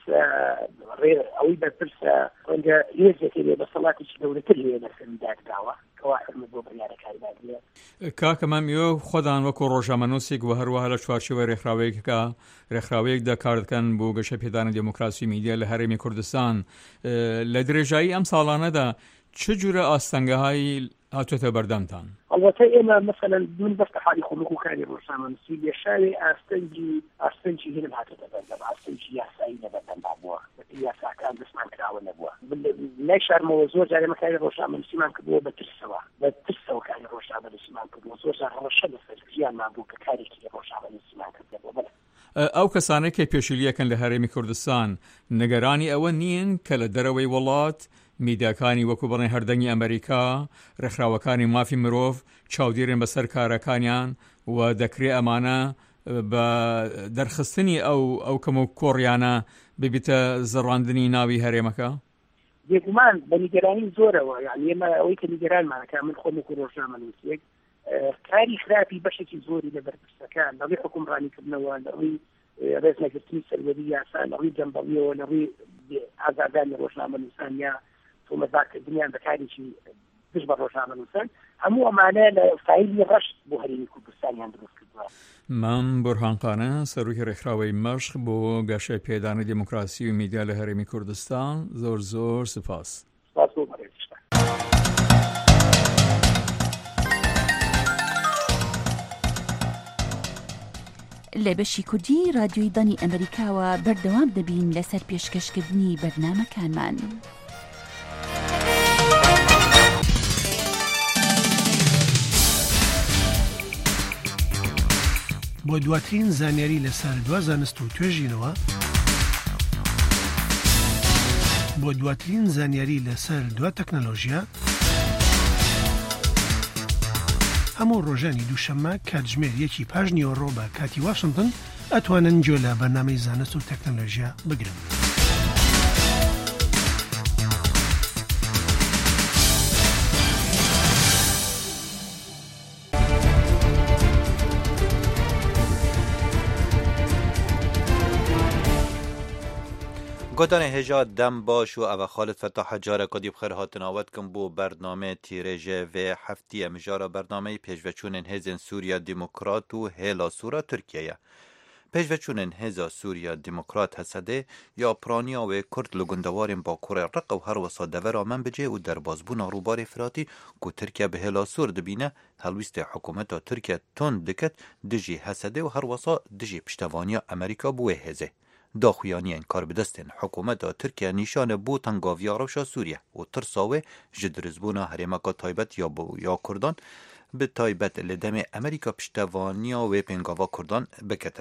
بەرپرسە ڕەنگە هێزێکی لێ بەسەڵاتێکی گەورەتر هەیە لە سەروەری دادگاوە کەوا حرمەت بۆ بڕیارەکانی دادگا. کاکەمام ئێوە خۆدان وەکو ڕۆژنامەنووسێک و هەروەها لە چوارچێوە ڕێکخراوەیەکدا کار دەکەن بۆ گەشە پێدانی دموکراسی میدیا لە هەرێمی کوردستان لە درێژایی ئەم ساڵانەدا چ جورە ئاستەنگەهایی هاتوۆتە بەردەمتان؟ البته ئێمە مثلا من بەستە حالی خۆمک و کاری ڕۆژنامەنووسی لێشاوێ ئاستەنجی هێنم هاتوۆتە بەردەم ئاستەنجی یاسایی لە بەردەمدا بووە یاساکان دەستمان کراوە نەبووە لای شارمەوە زۆر جارێ مە کاری ڕۆژنامەنووسیمان کردووە بە ترسەوە کاری ڕۆژنامەنووسیمان کردووە زۆر جار هەڵەشە لەسەر ژیانمان بوو کە کارێکی لە ڕۆژنامەنووسیمان کردبووە. ئەو کەسانەی کە پێشیلیەکەن لە هەرێمی کوردستان نەگەرانی ئەوە نین کە لە دەرەوەی وڵات میدیاکانی وەکو بڵێن هەردەنگی ئەمریکا ڕێکخراوەکانی مافی مرۆڤ چاودێرن بەسەر کارەکانیان و دەکرێت ئەمانە بە دەرخستنی ئەو کەم و کۆڕیانە ببیتە زەڕاندنی ناوی هەرێمەکە؟ بێگومان بە نیگەرانی زۆرەوە یعنی ئێمە ئەوەی کە نیگەرانمانەکە من خۆم وەکو ڕۆژنامەنووسێک کاری خراپی بەشێکی زۆری لە بەرپرسەکان لەڕێی حکومڕانیکردنەوە لەڕێی ڕێزنەگرتنی سەروەری یاسا لەڕێی جەمبەڵیەوە لەڕێی ئازادانی ڕۆژنامەنووسان یا تۆمەتبارکردنیان بەکارێکی پشت بە ڕۆژنامەنووسان هەموو ئەمانە لە فایلی ڕەشت بۆ هەرێمی کوردستانیان دروست کردووە. مام بورهانقانە سەرۆکی ڕێکخراوەی مەشق بۆ گەشە پێدانی دموکراسی و میدیا لە هەرێمی کوردستان زۆر زۆر سپاس. لە بەشی کوردی رادیۆی دانی ئەمریکاوە بەردەوام دەبین لەسەر پێشکەشکردنی بەرنامەکانمان. بۆ دواترین زانیاری لەسەر دوا زانست و توێژینەوە بۆ دواترین زانیاری لەسەر دوا تەکنەلۆژیا هەموو ڕۆژانی دووشەممە کاتژمێر 1:05 بە کاتی واشنگتن ئەتوانن گوێ لە بەرنامەی زانست و تەکنەلۆژیا بگرن. گوتن هجا دم باش و او خالد فتح جاره کدی بخیر هاتن آود کن بو برنامه تیرژه و هفتی امجارا برنامه پیشوچونن هزن سوریا دموکرات و هیلا سورا ترکیه پیشوچونن هزا سوریا دموکرات هسده یا پرانیا و کرد لگندوارن با کره رق و هر وسا دور آمن بجه و در بازبون روبار فراتی که ترکیه به هیلا سور دبینه هلویست حکومت ترکیه تون دکت دجی هسده و هر وسا دجی پشتوانیا امریکا بوه هزه داخویانی این کار بدستن حکومت ترکیه نشان بو تنگاویا روشا سوریه و ترساوه جدرزبونا هریمکا تایبت یا کردان به تایبت لدم امریکا پشتوانیا و پنگاوا کردان بکتن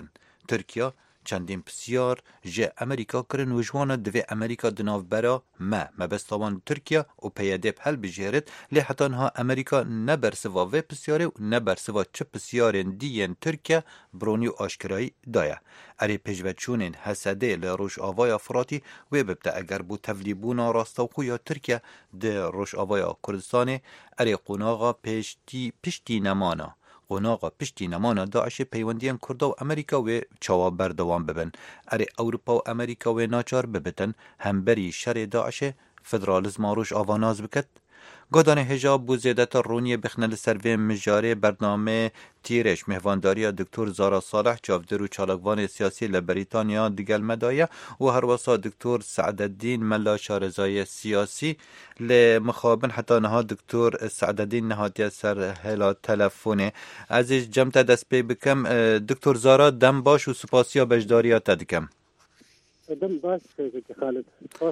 ترکیه چندین پرسیار جه امریکا کرن و جوانا دوی امریکا دناف برا ما بستوان ترکیه و پیده حل بجهرد لی حتی انها امریکا نبرسوا و پرسیاره و نبرسوا چه پرسیارن دیین ترکیه برونی و آشکرایی دایه. اری پجوچونین حسده لروش آوای افراتی و ببتا اگر بو تفلیبونا راستوخو یا ترکیه ده روش آوای کردستان اری قناغا پشتی نمانا قناغا پشتی نمانا داعش پیوندیان کرده و امریکا و چوا بردوان ببن. اری اوروپا و امریکا و ناچار ببتن همبری شر داعش فدرالیزم روش آواناز بکت. گودان حجاب بو زیادت رونی بخنل سروی مجاره برنامه تیرش مهوانداری دکتر زارا صالح چاودر و چالکوان سیاسی لبریتانیا دیگل مدایه و هر واسا دکتر سعدالدین ملا شارزای سیاسی لمخابن حتی نها دکتر سعدالدین نهاتی سر هلا تلفونه. عزیز جمت دست پی بکم دکتر زارا دم باش و سپاسیا بجداریا تدکم. دم باش خالد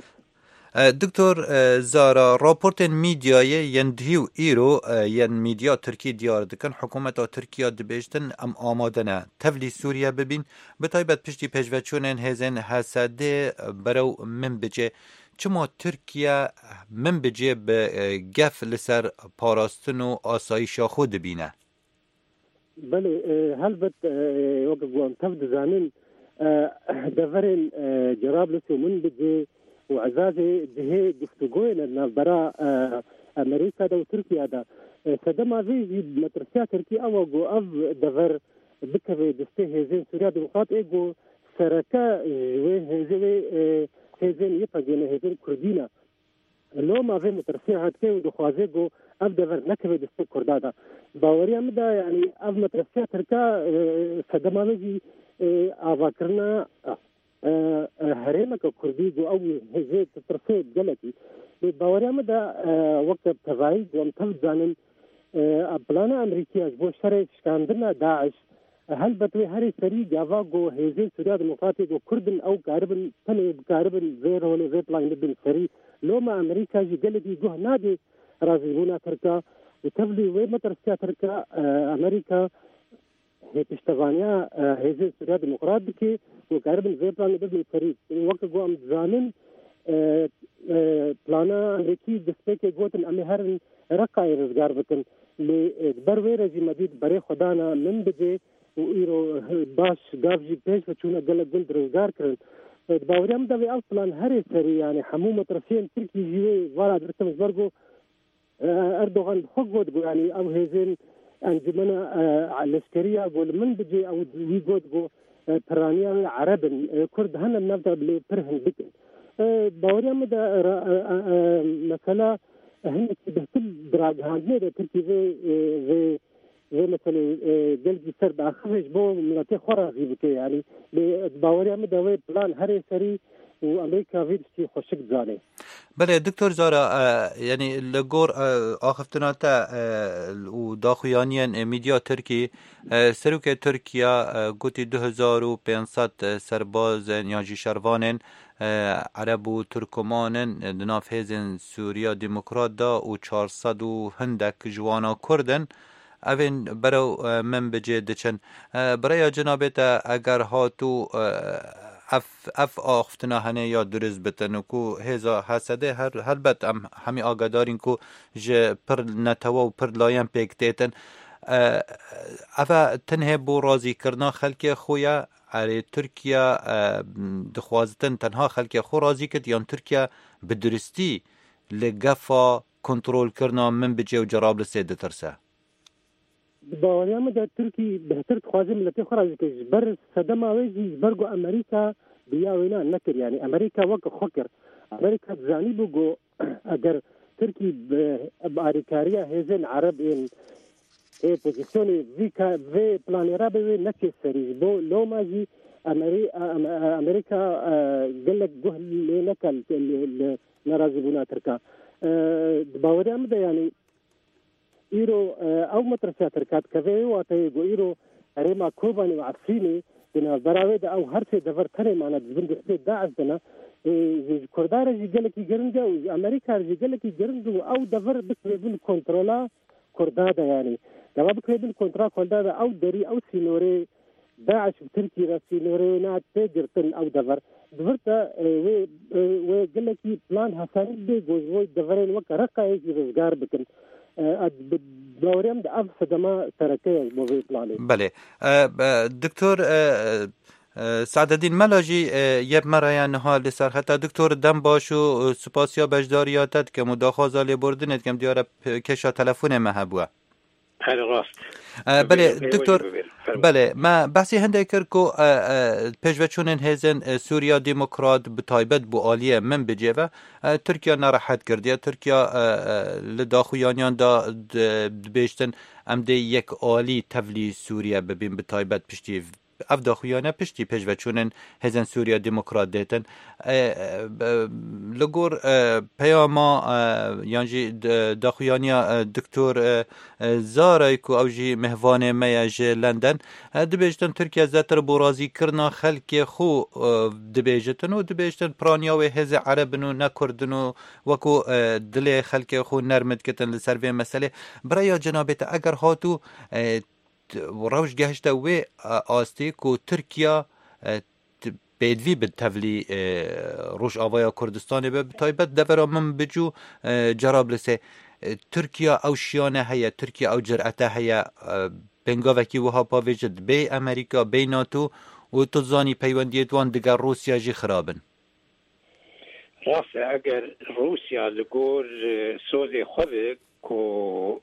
دکتر زارا راپورت میدیای یندهیو ایرو ین میدیا ترکی دیار دکن حکومت ترکیه دبیجتن ام آمادنه تفلی سوریه ببین بتایبت پشتی پجوچونن هزن حسده برو من بجه چما ترکیه من بجه به گف لسر پاراستن و آسایشا خود بینه؟ بله هلبت وقت تفد زانین دفرن جراب لسو من بجه وعزازي جهه گفتگوی لنا برا امریکا دا و ترکیه دا سدما ویجی مترسیا ترکیه او گو اف دفر بکوی دسته هزین سوریا دموقات ایگو سرکا جوی هزین یپاگین هزین کردینا لو ما في مترسیا هاتکه و دخوازه گو اف دفر نکوی دسته کردا دا باوری هم دا یعنی اف مترسیا ترکا سدما ویجی آوا کرنا هرمك كردي جو او هزيت ترفيه جلتي باوريا مدى وقت تفايد ومتفد زانن بلانا امريكيا جو شرع شكاندنا داعش هل بتوي هري سري جافا جو هزيت سوريا دموقاتي جو كردن او قاربن تني قاربن زير هون زيت لاين بن سري لو ما امريكا جي جلتي جو نادي رازيلونا تركا وتفلي وين مترسيا تركا امريكا هي تشتغانيا هزيت سوريا دموقراط بكي وقاربن زي بلان بدل فريق وقت قوام زانن بلانا امريكي دستيكي قوتن امي هرن رقاي رزقار بكن لبروي رجي مديد بري خدانا من بجي وإيرو باش قافجي بيش وچونا قلق قلد رزقار كرن باوريام دا بي بلان هري سري يعني حمومة رسيم تركي جيوي وارا درتمز برغو اردوغان بخوق يعني او هزين انجمنا العسكرية قول من بجي او ويقود قو ترانيا عرب كرد هنا نبدا بلي برهن بكن باوريا مدى مثلا هن بهتل دراج هاندني تركي زي مثلا جلجي سرد اخرج بو ملاتي خورا في بكي يعني باوريا مدى وي بلان هري سري وامريكا فيدشي خوشك زاني. بله دکتر زارا یعنی لگور آخفتناتا و داخویانیان میدیا ترکی سروک ترکیه گوتی 2500 سرباز یاجی شروانن عرب و ترکمانن دناف هزن سوریا دموکرات دا و 400 و هندک جوانا کردن اوین برو من بجه دچن برای جنابتا اگر هاتو اف آختنا هنه یا درز بتن کو هزا حسده هر بت همی آگادارین کو ج پر نتوا و پر لایم پیکتیتن افا تنه بو رازی کرنا خلک خویا اری ترکیه دخوازتن تنها خلک خو رازی کد یا ترکیه بدرستی لگفا کنترول کرنا من بجه و جراب لسید ترسه باوريام دا تركي بهتر خوازم التي خرج بر صدما ويجي برغو امريكا بياوينا نكر يعني امريكا وك خكر امريكا زانيبو اگر تركي باريكاريا هزن عرب ان بوزيشن في بلان رابي نكسري بو لو ماجي امريكا قال لك جهل لك نرازبونا تركا باوريام دا يعني إيرو أو مترسيا تركات كذا واتيجو إيرو ريما كوباني وعفيني دنا براويد أو هرسي دفر تاني معنا بند داعش دنا كردار جيجلكي جرنجا أمريكا جيجلكي جرنجا أو دفر بكريبن كنترولا كردادا يعني دابا بكريبن كنترول كردادا أو دري أو سينوري داعش بتركي راسيلورينات تجرتن او دفر دفرتا وقال لك بلان حساني بيجوز دفرين وك رقا يجي رزقار بكن دوريم دا افسد ما تركيه موضوع بلاني. بله دكتور سعد الدین ملاجی یب مرایان نها لسر حتی دکتور دم باشو سپاسیا بجداریاتت که مداخوازا لی بردنت کم دیاره کشا تلفون مهبوه هل راست بله دکتور بله ما بحثی هنده کرد که پیشوچونن هزن سوریا دموکرات بتایبت بو آلیه من بجیوه ترکیه نراحت کردیه ترکیه لداخویانیان دا بیشتن ام ده یک آلی تولی سوریا ببین بتایبت پشتی اف داخویانه پشتی پیشوچونن هزن سوریا دموکرات دیتن لگور پیاما یعنی داخویانیا دکتور زارای کو اوجی مهوان میاج لندن دبیجتن ترکیه زاتر برازی کرنا خلک خو دبیجتن و دبیجتن پرانیا و هز عربنو نکردنو وکو دل خلک خو نرمد کتن لسروی مسئله برای جنابت اگر هاتو روش گهشته و آستی کو ترکیه بیدوی به تولی روش آوایا کردستان به تایبت دورا من بجو جراب لسه ترکیه او شیانه هیا ترکیه او جرعته هیا بنگاوکی وها پاویجد بی امریکا بی ناتو و تزانی پیوندیت وان دگر روسیا جی خرابن راست اگر روسیا لگور سوزی خواه کو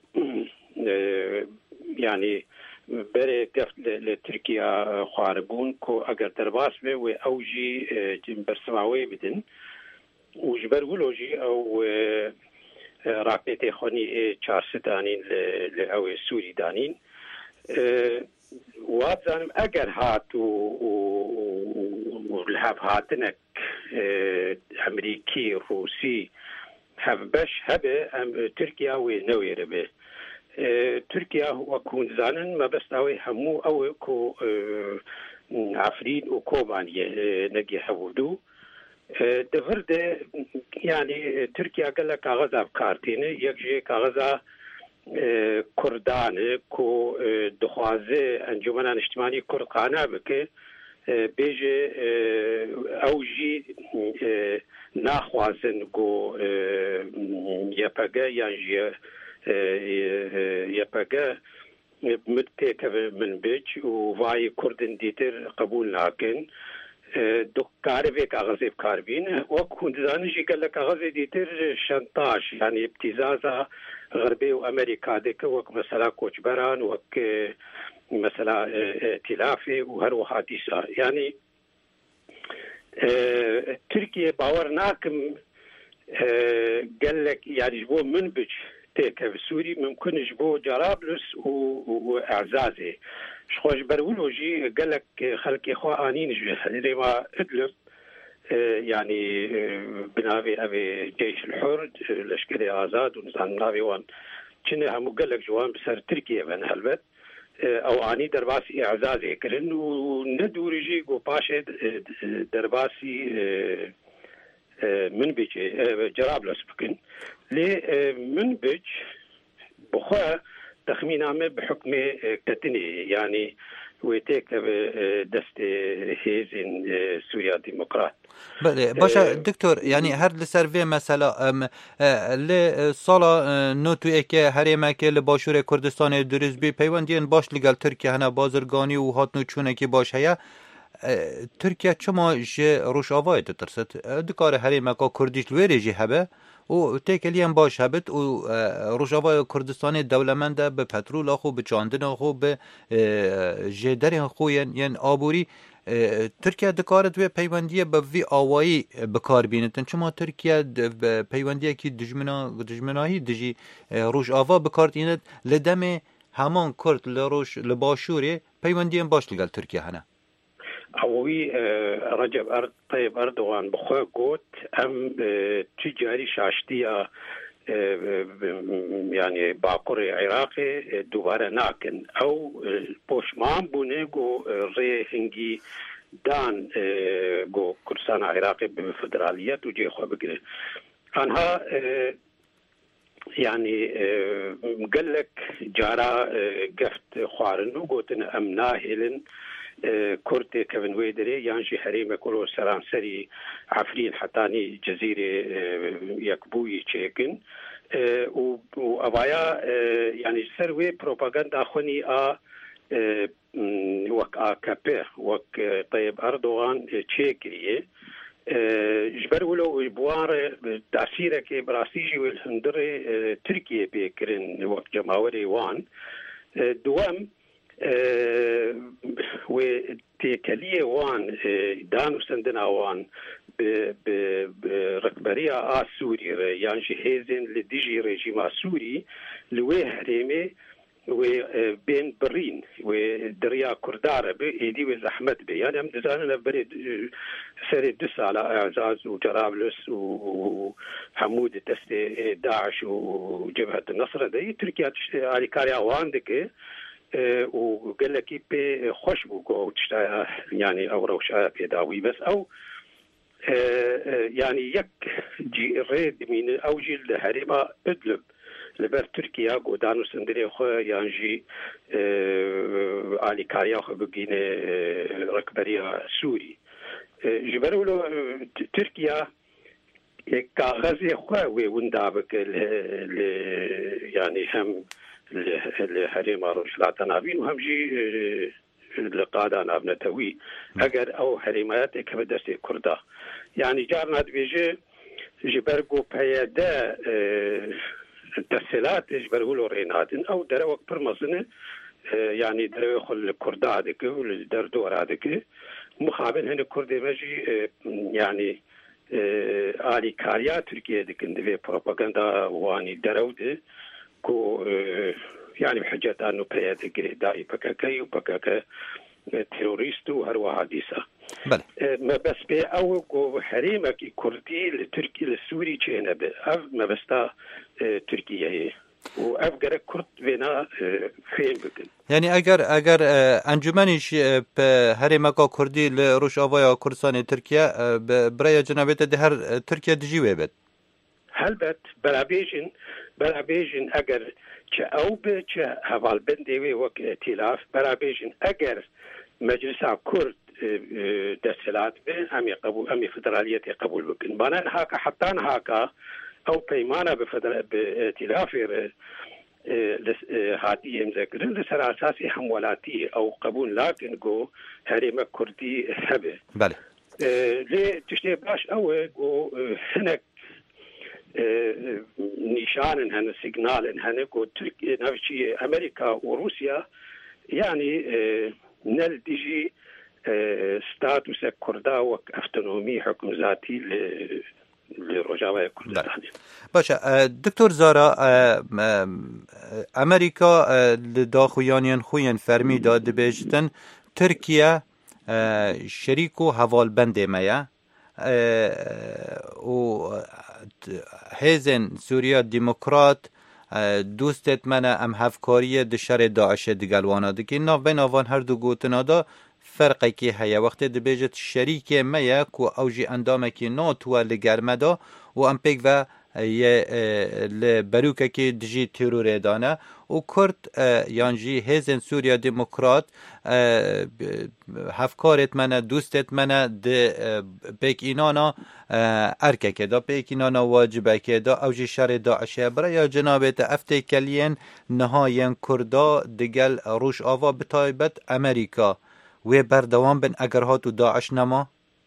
یعنی بره گفت لترکیا خاربون کو اگر درباس به و اوجی برسماوی بدن وجبر ولوجی او راکت خونی 400 دانین او سوری دانین وابزانم اگر هات و لحب هاتنك امریکی روسی هب باش هبه ترکیا و نویره به تركيا وكون زانن ما بس اوي همو او كو عفرين وكوبانيه نجي حودو دفرد يعني تركيا قال لك كاغذا بكارتين يكجي كاغذا كردان كو دخوازه انجمن اجتماعي كردقانه بك بيجي اوجي ناخوازن كو يبقى يعني يبقى متك من بيج وواي كردن ديتر قبول لكن دو كارفي كاغزي بكاربين وكون زانجي قال لك كاغزي ديتر شانتاج يعني ابتزازا غربي وامريكا ديك وك مثلا كوچبران وك مثلا ائتلافي وهرو حادثه يعني تركيا باورناكم قال لك يعني جبو منبج تيك في سوري ممكن يجبو جرابلس واعزازي شخوش برولوجي قال لك خلقي خوانين جه ما ادلب يعني بنابي ابي جيش الحر الاشكالي ازاد ونظام نابي وان كنا هم قال لك جوان بسر تركيا بن هلبت او اني درباسي اعزازي كرن وندوريجي جو باشا درباسي من بيجي جرابلس بكن لي من بيج بخوا تخمين عامه بحكم كتني يعني ويتك دست هيزن سوريا ديمقراط بله باشه دکتر یعنی هر لسروی مثلا لسالا نوتو اکه هریمه که لباشور کردستان دروزبی پیوندین باش لگل ترکیه هنه بازرگانی و هاتنو چونه که باش هیا ترکیه چما جه روش آوای ترست دکار هریمه که کردیش لویره جه هبه و تکلی هم باش هبت و روشاوای کردستان دولمنده به پترول آخو به چاندن آخو به جدر خو یعنی آبوری ترکیه دکارت و پیوندیه به وی آوایی بکار بینتن چما ترکیه پیوندیه که دجمناهی دجی روش آوا بکارت اینت لدم همان کرد لروش لباشوری پیوندیه باش لگل ترکیه هنه اوی رجب طيب اردوغان بخوا قوت ام تجاري شاشتيا يعني باقور عراقي دوباره ناكن او بوشمان بونيغو ري هنگي دان جو كردستان عراقي بفدراليات وجي خو بقري انها يعني قال لك جارا قفت خوارنو قوتن ام ناهلن كورتي كفن ويدري يانجي حريمة كلو سرانسري عفرين حتاني جزيرة يكبوي تشيكن وأبايا يعني سروي بروباغندا خوني وك AKP وك طيب أردوغان تشيكريه جبر ولو بوار تأثيرك براسيجي والهندري تركيا بيكرن وقت جماوري وان دوام وتكلية وان دانو سندنا وان بركبرية سوري يعني هيزن لديجي ريجيم سوري لوي هريمي وبين برين ودريا كردار بإيدي وزحمت بي يعني هم دزاننا بريد سري دس على إعزاز وجرابلس وحمود تستي داعش وجبهة النصر دي تركيا على كاريا واندك وقال لك بي خوش بوكو تشتا يعني أو روشا بيداوي بس أو يعني يك جي ريد من أوجي الهريمة ادلب لبر تركيا قدانو سندري خو يانجي علي كاريا خو بقينه ركبريا سوري جبرولو تركيا كاغزي خو وندابك يعني هم الحريم رجلات نابين وهم جي القادة نابنتوي اگر او حريمات كبدرسي كردا يعني جارنا بيجي جبرقو بيدا التسهيلات يجبروا ريناتن او دروك برمزنه يعني دروخ الكرد هذيك والدردور هذيك مخابن هنا كردي ماجي يعني آلي كاريا تركيا ديك اندفي بروباغندا واني درود كو يعني بحجة انه بيادي داي بكاكي وبكاكا تيروريست وهروا حديثة بله ما بس بي او حريمك كردي لتركي للسوري چينا بي او ما بستا تركيا هي و اف گره کرد بنا فين بكن يعني اگر انجمنش به حريمك كردي لروش آوايا كردستان تركيا برای جنابت ده هر تركيا دجيوه بد هلبت برابيجن اگر چه او به چه حوال بندوی وک ائتلاف برابيجن اگر مجلس كرد دستلات به همي فدرالية قبول بكن بانا هاكا حتى هاكا او بيمانا بائتلاف هاتي مذكرين لسر اساسي حمولاتي او قبول لكن جو هريمة كردي هبه بله ليه تشتي باش او جو هناك نشان هن سيجنال هن جو تركيا نفسي امريكا وروسيا يعني نل ديجي ستاتوس كردا وافتونومي حكم ذاتي لرجاوة كردستان. باشه دکتر زارا امریکا لداخویانین خوین فرمی داد بیشتن ترکیه شریکو حوال بنده میا و هیزن سوریا دموکرات دوستت من ام هفکاری دشار داعش دگلوانا دکی ناو بین آوان هر دو گوتنا دا فرقی که هیا وقتی دبیجت شریک میا کو اوجی اندامه که ناتوه لگرمه دا و ام پیک و لبروکه که دجی ترور دانه و کرد یانجی هیزن سوریا دموکرات هفکارت منه دوستت منه ده پیک اینانا ارکه که دا پیک اینانا واجبه که دا اوجی شر داعشه برای یا جنابت افته کلین نهاین کردا دگل روش آوا بطایبت امریکا و بردوام بن اگر هاتو داعش نما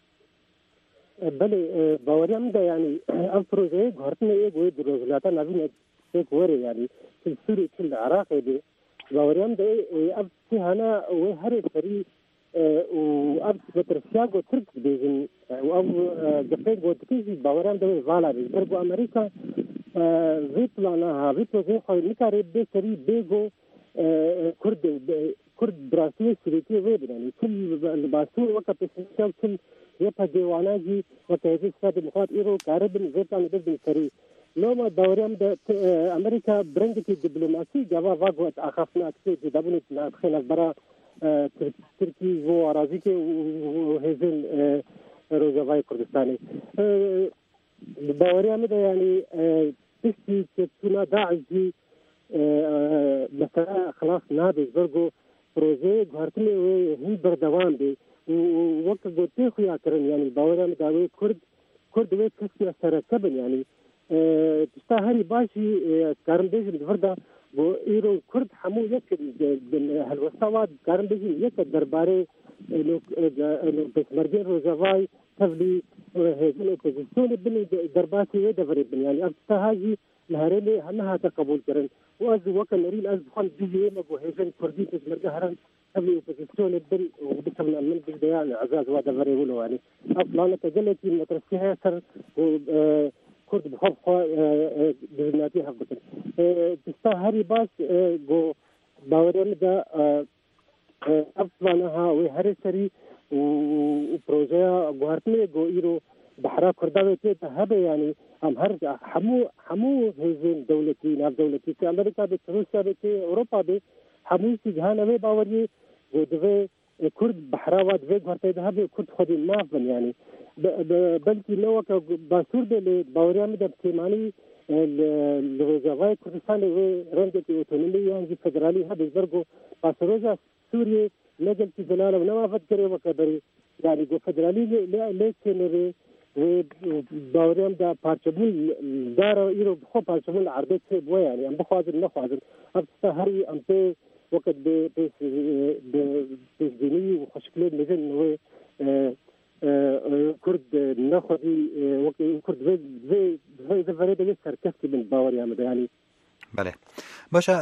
بله باوریم ده يعني افروزه غرتنا ايه گوی دروزلاتا نبین ایک وره يعني في سوري في العراق ده باوریم ده اب هنا وهر فري واب بترسياغو ترك بيجن واب جفيغو تكيزي باوریم ده والا برغو امريكا زيطلانا زيطلو خو نكاري بسري بيجو كرد براسية سوريتي ويبراني كل الباسور وقت بسنشاو كل يبقى ديواناجي وكيزي سفاد المخاط إيرو كاربن زيطان بزن سري لوما دوريام ده أمريكا برنجتي دبلوماسي جوا واقوات أخافنا أكسي جدابونت نادخينا برا تركي وارازيكي وهزن روجاواي كردستاني دوريام ده يعني تشتي تسونا داعشي مثلا خلاص نابي برغو پروژه گهارتنی هی بردوام دی وقت گوتی خویا کرن یعنی باورم داوی کرد وی کسی سرکبن یعنی تستا هری باشی کارم بیشم دوردا و ایرو کرد همو یک هلوستواد کارم بیشم یک درباره پسمرگی روزاوای تبلی هزین اپوزیسیون بنی درباتی و دفری بنی یعنی ابتستا هاجی الهرمي هنها تقبل كرن واز وكان ريل از خن بيجي ما بو هيفن كردي تسمرجا هرن قبل اوبوزيسيون الدل وبسمنا من بجديان عزاز وهذا فري ولو يعني اصلا تجلتي مترسيها سر كرد بخوف بزناتي هبطن تستاهري باس جو باورم دا افضلها وهري سري وبروجيا غارتني جو ايرو بحرا كرداوي هبه يعني هم هر حمو هزين دولتي ناف دولتي في امريكا بروسيا في اوروبا به حمو جهان में باوري ودوي كرد بحراوات في غرتي ده كرد خدي ناف يعني بلكي لو باسور ده باوريا مد بتماني الوزراء كردستان ورنجتي اوتونومي يعني فدرالي هذا زرغو باسروجا سوريا نجل في زلاله ونما فكر وكبري يعني جو فدرالي لكن باوریم دا پارچبون داره ایرو بخو پارچبون عربی چه بوی یعنی ام بخوازن نخوازن ام هری ام به وقت به دینی و خوشکلی نزن نوی کرد نخوازی وقت کرد وی زفره دیگه سرکستی من باوریم دا یعنی بله باشه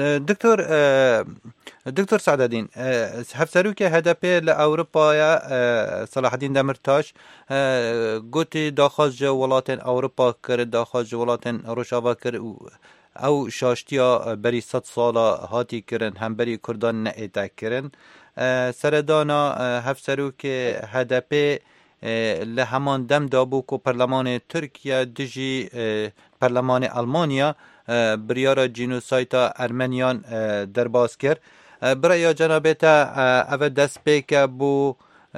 دکتر سعدالدین هفسرو که هدف لأوروپا صلاح الدین دمرتاش گوتی داخل ولات اروپا کرد داخل ولات روشاوا کرد او شاشتیا بری 100 سالا هاتی کرن هم بری کردان نئیتا کرن سردانا هفسرو که هدف لهمان دم دابو کو پرلمان ترکیه دجی پرلمان آلمانیا بریارا جینوسایتا ارمنیان درباز کرد برای جنابتا او دست پیک بو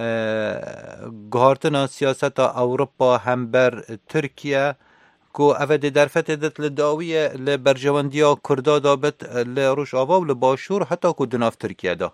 گهارتنا سیاست اوروپا هم بر ترکیه کو او درفت دت لداویه لبرجواندیا کردا دابت لروش آوا و لباشور حتی کو دناف ترکیه دا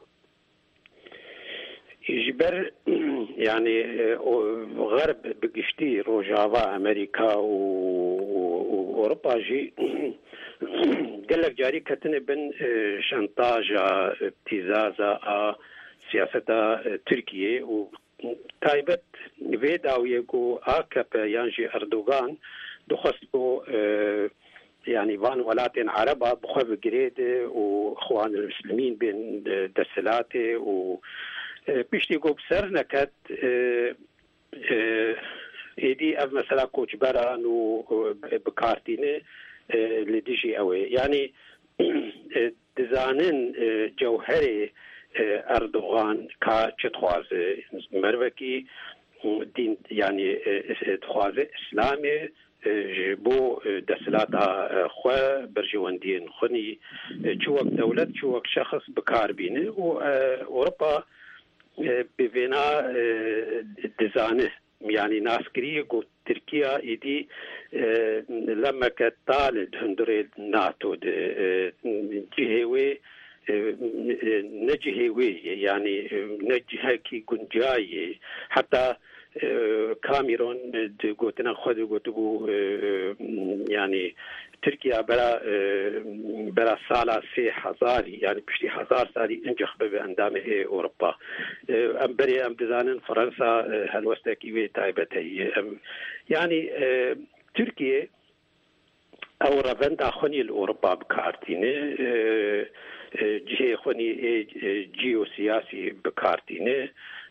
يجبر يعني غرب بقشتي روجافا أمريكا وأوروبا جي قال لك جاري كتن بن شانتاجا ابتزازا سياسة تركيا وتايبت فيدا ويقو آكب يانجي أردوغان دخصبو يعني فان ولاتين عربة بخوف قريد وإخوان المسلمين بين دسلاتي و بيشتي قوب سر نكت ايدي اف مثلا كوچبران و بكارتينه لديجي اوي يعني دزانن جوهري اردوغان كا چتخواز مروكي دين يعني تخواز اسلامي بو دسلاتا خو برجواندين خني چوك دولت چوك شخص بكاربينه و اوروبا بفينا دزانه يعني ناسكري قو تركيا ايدي لما كتالد هندري ناتو جهوي نجهوي يعني نجهكي كنجاي حتى كاميرون قوتنا خذ قوتبو يعني تركيا برا سالا 3000 يعني بشتي 1000 سالي انجخ باندامه اوروبا ام بري ام دزانن فرنسا هلوستكي تايبتي يعني تركيا او رافندا خوني الاوروبا بكارتينه جهه خوني جيوسياسي بكارتينه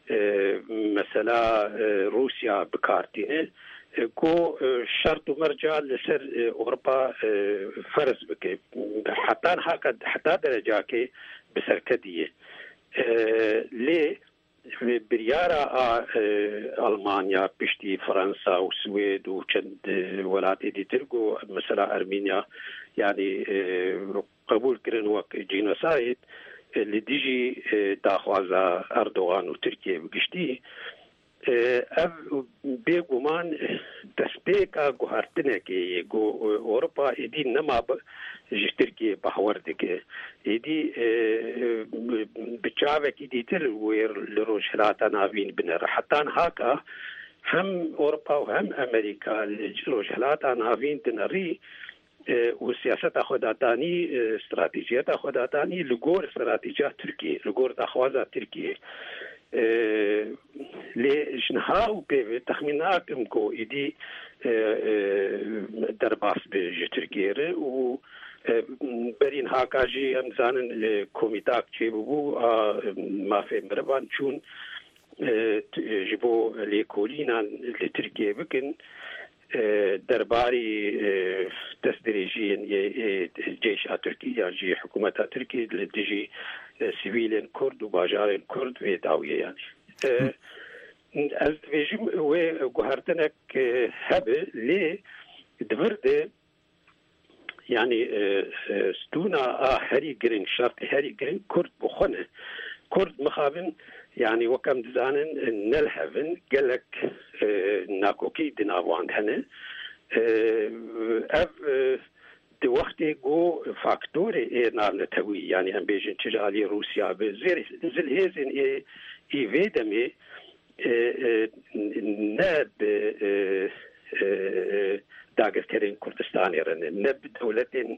مثلا روسيا بكارتينه كو شرط ومرجع لسر اوروبا فرض بك حتى درجه بسركديه لي بريارا المانيا بشتي فرنسا والسويد وشند ولات دي تركو مثلا ارمينيا يعني قبول كرن وك جينوسايد اللي ديجي داخوازا اردوغان وتركيا بقشتي ev bêguman destpêka guhartinekê got Ewropa êdî nema ji Tirkiye bahwer dike êdî bi çavekî dîtir wê li rojhilata navîn binêre heta haka hem Ewropa û hem Amerîka li rojhilata navîn dinerî û siyaseta xwe datanî stratejiyeta xwe datanî li gor stratejiya Tirkiye li gor daxwaza Tirkiye lê jinha û pêvê texmîn nakim ku êdî derbas bi ji Tirkiye re û berîn haka jî em zanin komîtak çêbûbû a mafê mirivan çûn ji bo lêkolînan li Tirkiye bikin derbarî destdirêjiyên cêşa Tirkiye jî hikûmeta Tirkiye li dijî sivîlên Kurd û bajarên Kurd vê dawiye yani ez dibêjim wê guhertinek hebe lê divir de yani stûna a herî giring şertê herî giring Kurd bixwe Kurd mixabin yani wekam dizanin nelhevin gelek nakokî di nav wan hene ev di wextê got faktorê ê navnetewî yani em bêjin çi alî Rûsya bi zilhêzên ê vê demê ne bi dagirkerên Kurdistanê re ne bi dewletên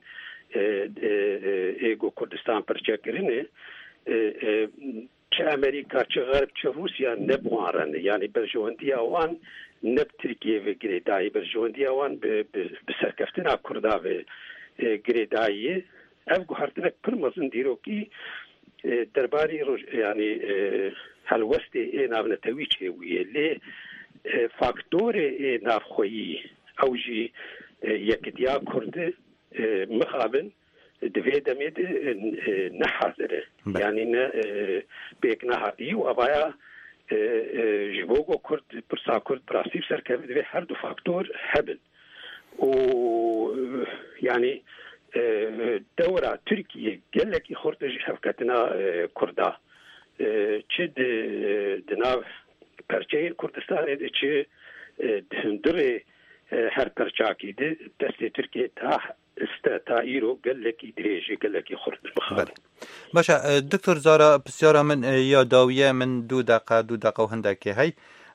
ê got Kurdistan pirçekirinê çi Amerika çi Xerb çi Rûsya nebûan yani berjewendiya wan ne bi Tirkiye ve girêdayî berjewendiya wan bi serkeftina Kurda ve girêdayî ev guhertinek pir mezin dîrokî derbarî yani helwestê ê navnetewî çêbûye lê faktorê ê navxweyî ew jî yekitiya Kurdî mixabin divê demê de nehazir e yani ne pêk nehatî û avaya ji bo got Kurd pirsa Kurd pirasî serkevî divê her du faktor hebin û yani dewra Tirkiye gelekî xurt ji hevketina Kurda çi di nav perçeyên Kurdistanê de çi di hundirê her perçakî de destê Tirkiye ta îro gelekî dirêjî gelekî xurt bixwe باشە دکتۆر زارا پرسیارە من یا داویە من دوو دقه و هەندێکی هەی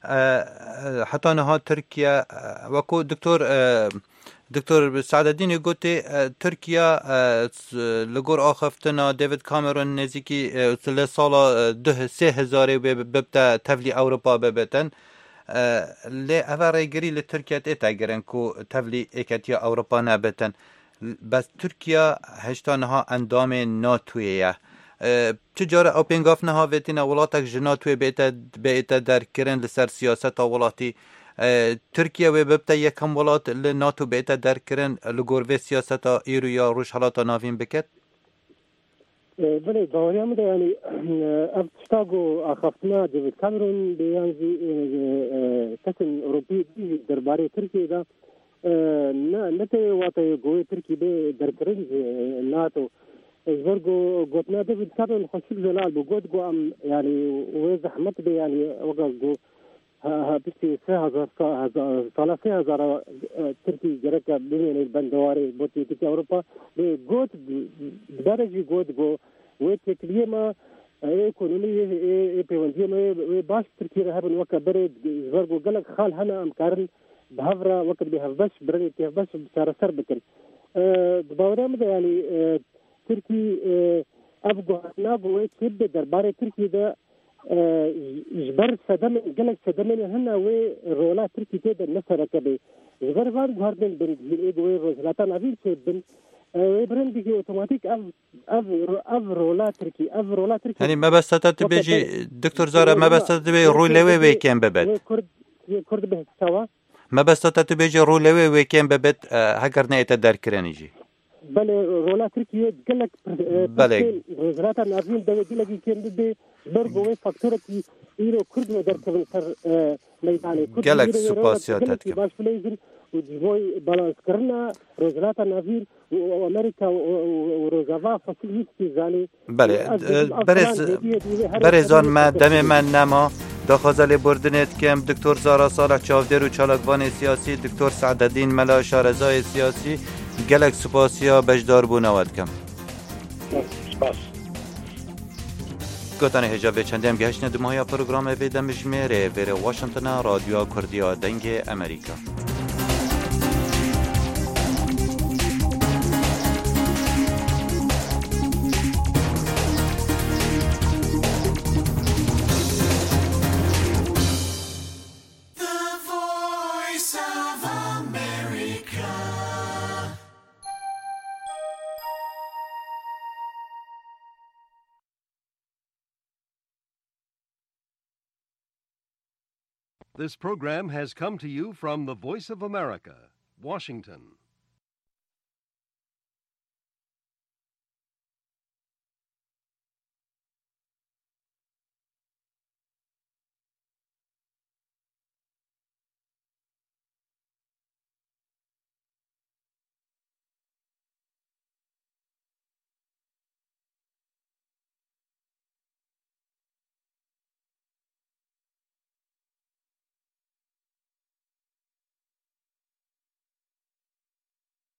حتا نەها تورکیا وەکو دکتۆر سعدەدینی گوتی تورکیا لەگۆر ئاخفتنا دێڤید کامێرۆن نزیکی لە ساڵا 3000 ببتە تەڤلی ئەوروپا ببێتن لێ ئەڤە ڕێگری لە تورکیات ئێتاگەرن و تەڤلی ئێکەتیە ئەوروپا نابێتن بس ترکیه هشتا نها اندام ناتویه تجاره او پنگاف نها ویتینا ولاتک جناتوی بیتا در کرن لسر سیاست ولاتی ترکیه و ببتا یکم ولات لناتو بیتا در کرن لگوروی سیاست ایرو یا روش حالاتا ناوین بکت؟ بله باوریم ده یعنی افتاگو آخفتنا دیوید کامرون بیانزی تکن اروپی درباره ترکیه ده نه ته واته گوی ترکی به درکرین ناتو زرگو گوتنا دیوید کامرون خوشک زلال بو گوت گو ام یعنی و زحمت به یعنی وقت گو بسی 3000 ترکی جرک ببینید بندواری بوتی که اروپا به گوت درجی گوت گو و تکلیه ما اکونومی پیوندی ما باش ترکی را هبن وقت برد زرگو گلک خال هنا امکارن بهفرة وقت بهفبش برني بهفبش بسارة سر بكر باورام ده يعني تركي أبغى نابو كده دربارة تركي ده جبر سدم قلق سدمين هنا ورولا تركي كده نصر كده جبر فان غاردن بن إيجوي روزلاتان أبين شيبن برند بيجي أوتوماتيك أف رولا تركي يعني ما بس تبيجي دكتور زارا ما بس تبي رولوي ويكين ببد كرد بهستوا ما بس تبيجي رولوي ويكين ببد هكر نيتا دار كرانيجي بله رولا تركيا قالك بله وزارة النافين ده قالك كان ده برضو فاكتورة إيرو كرد ودر كمان صار ميداني قالك سوباسيات باش فليزن وجوي بالانس كرنا وزارة النافين وأمريكا وروزافا فاسيليتي زاني بله برزان ما دم من نما داخوازه لبردنت کم دکتر زارا صالح چاودر و چالکوان سیاسی دکتر سعدالدین ملا شارزای سیاسی گلک سپاسیا بجدار بونواد کم سپاس گوتانه هجاب چندیم گهشن دماغی پروگرام ویدم جمیره ویر واشنطن رادیو کردیا دنگ امریکا. This program has come to you from the Voice of America, Washington.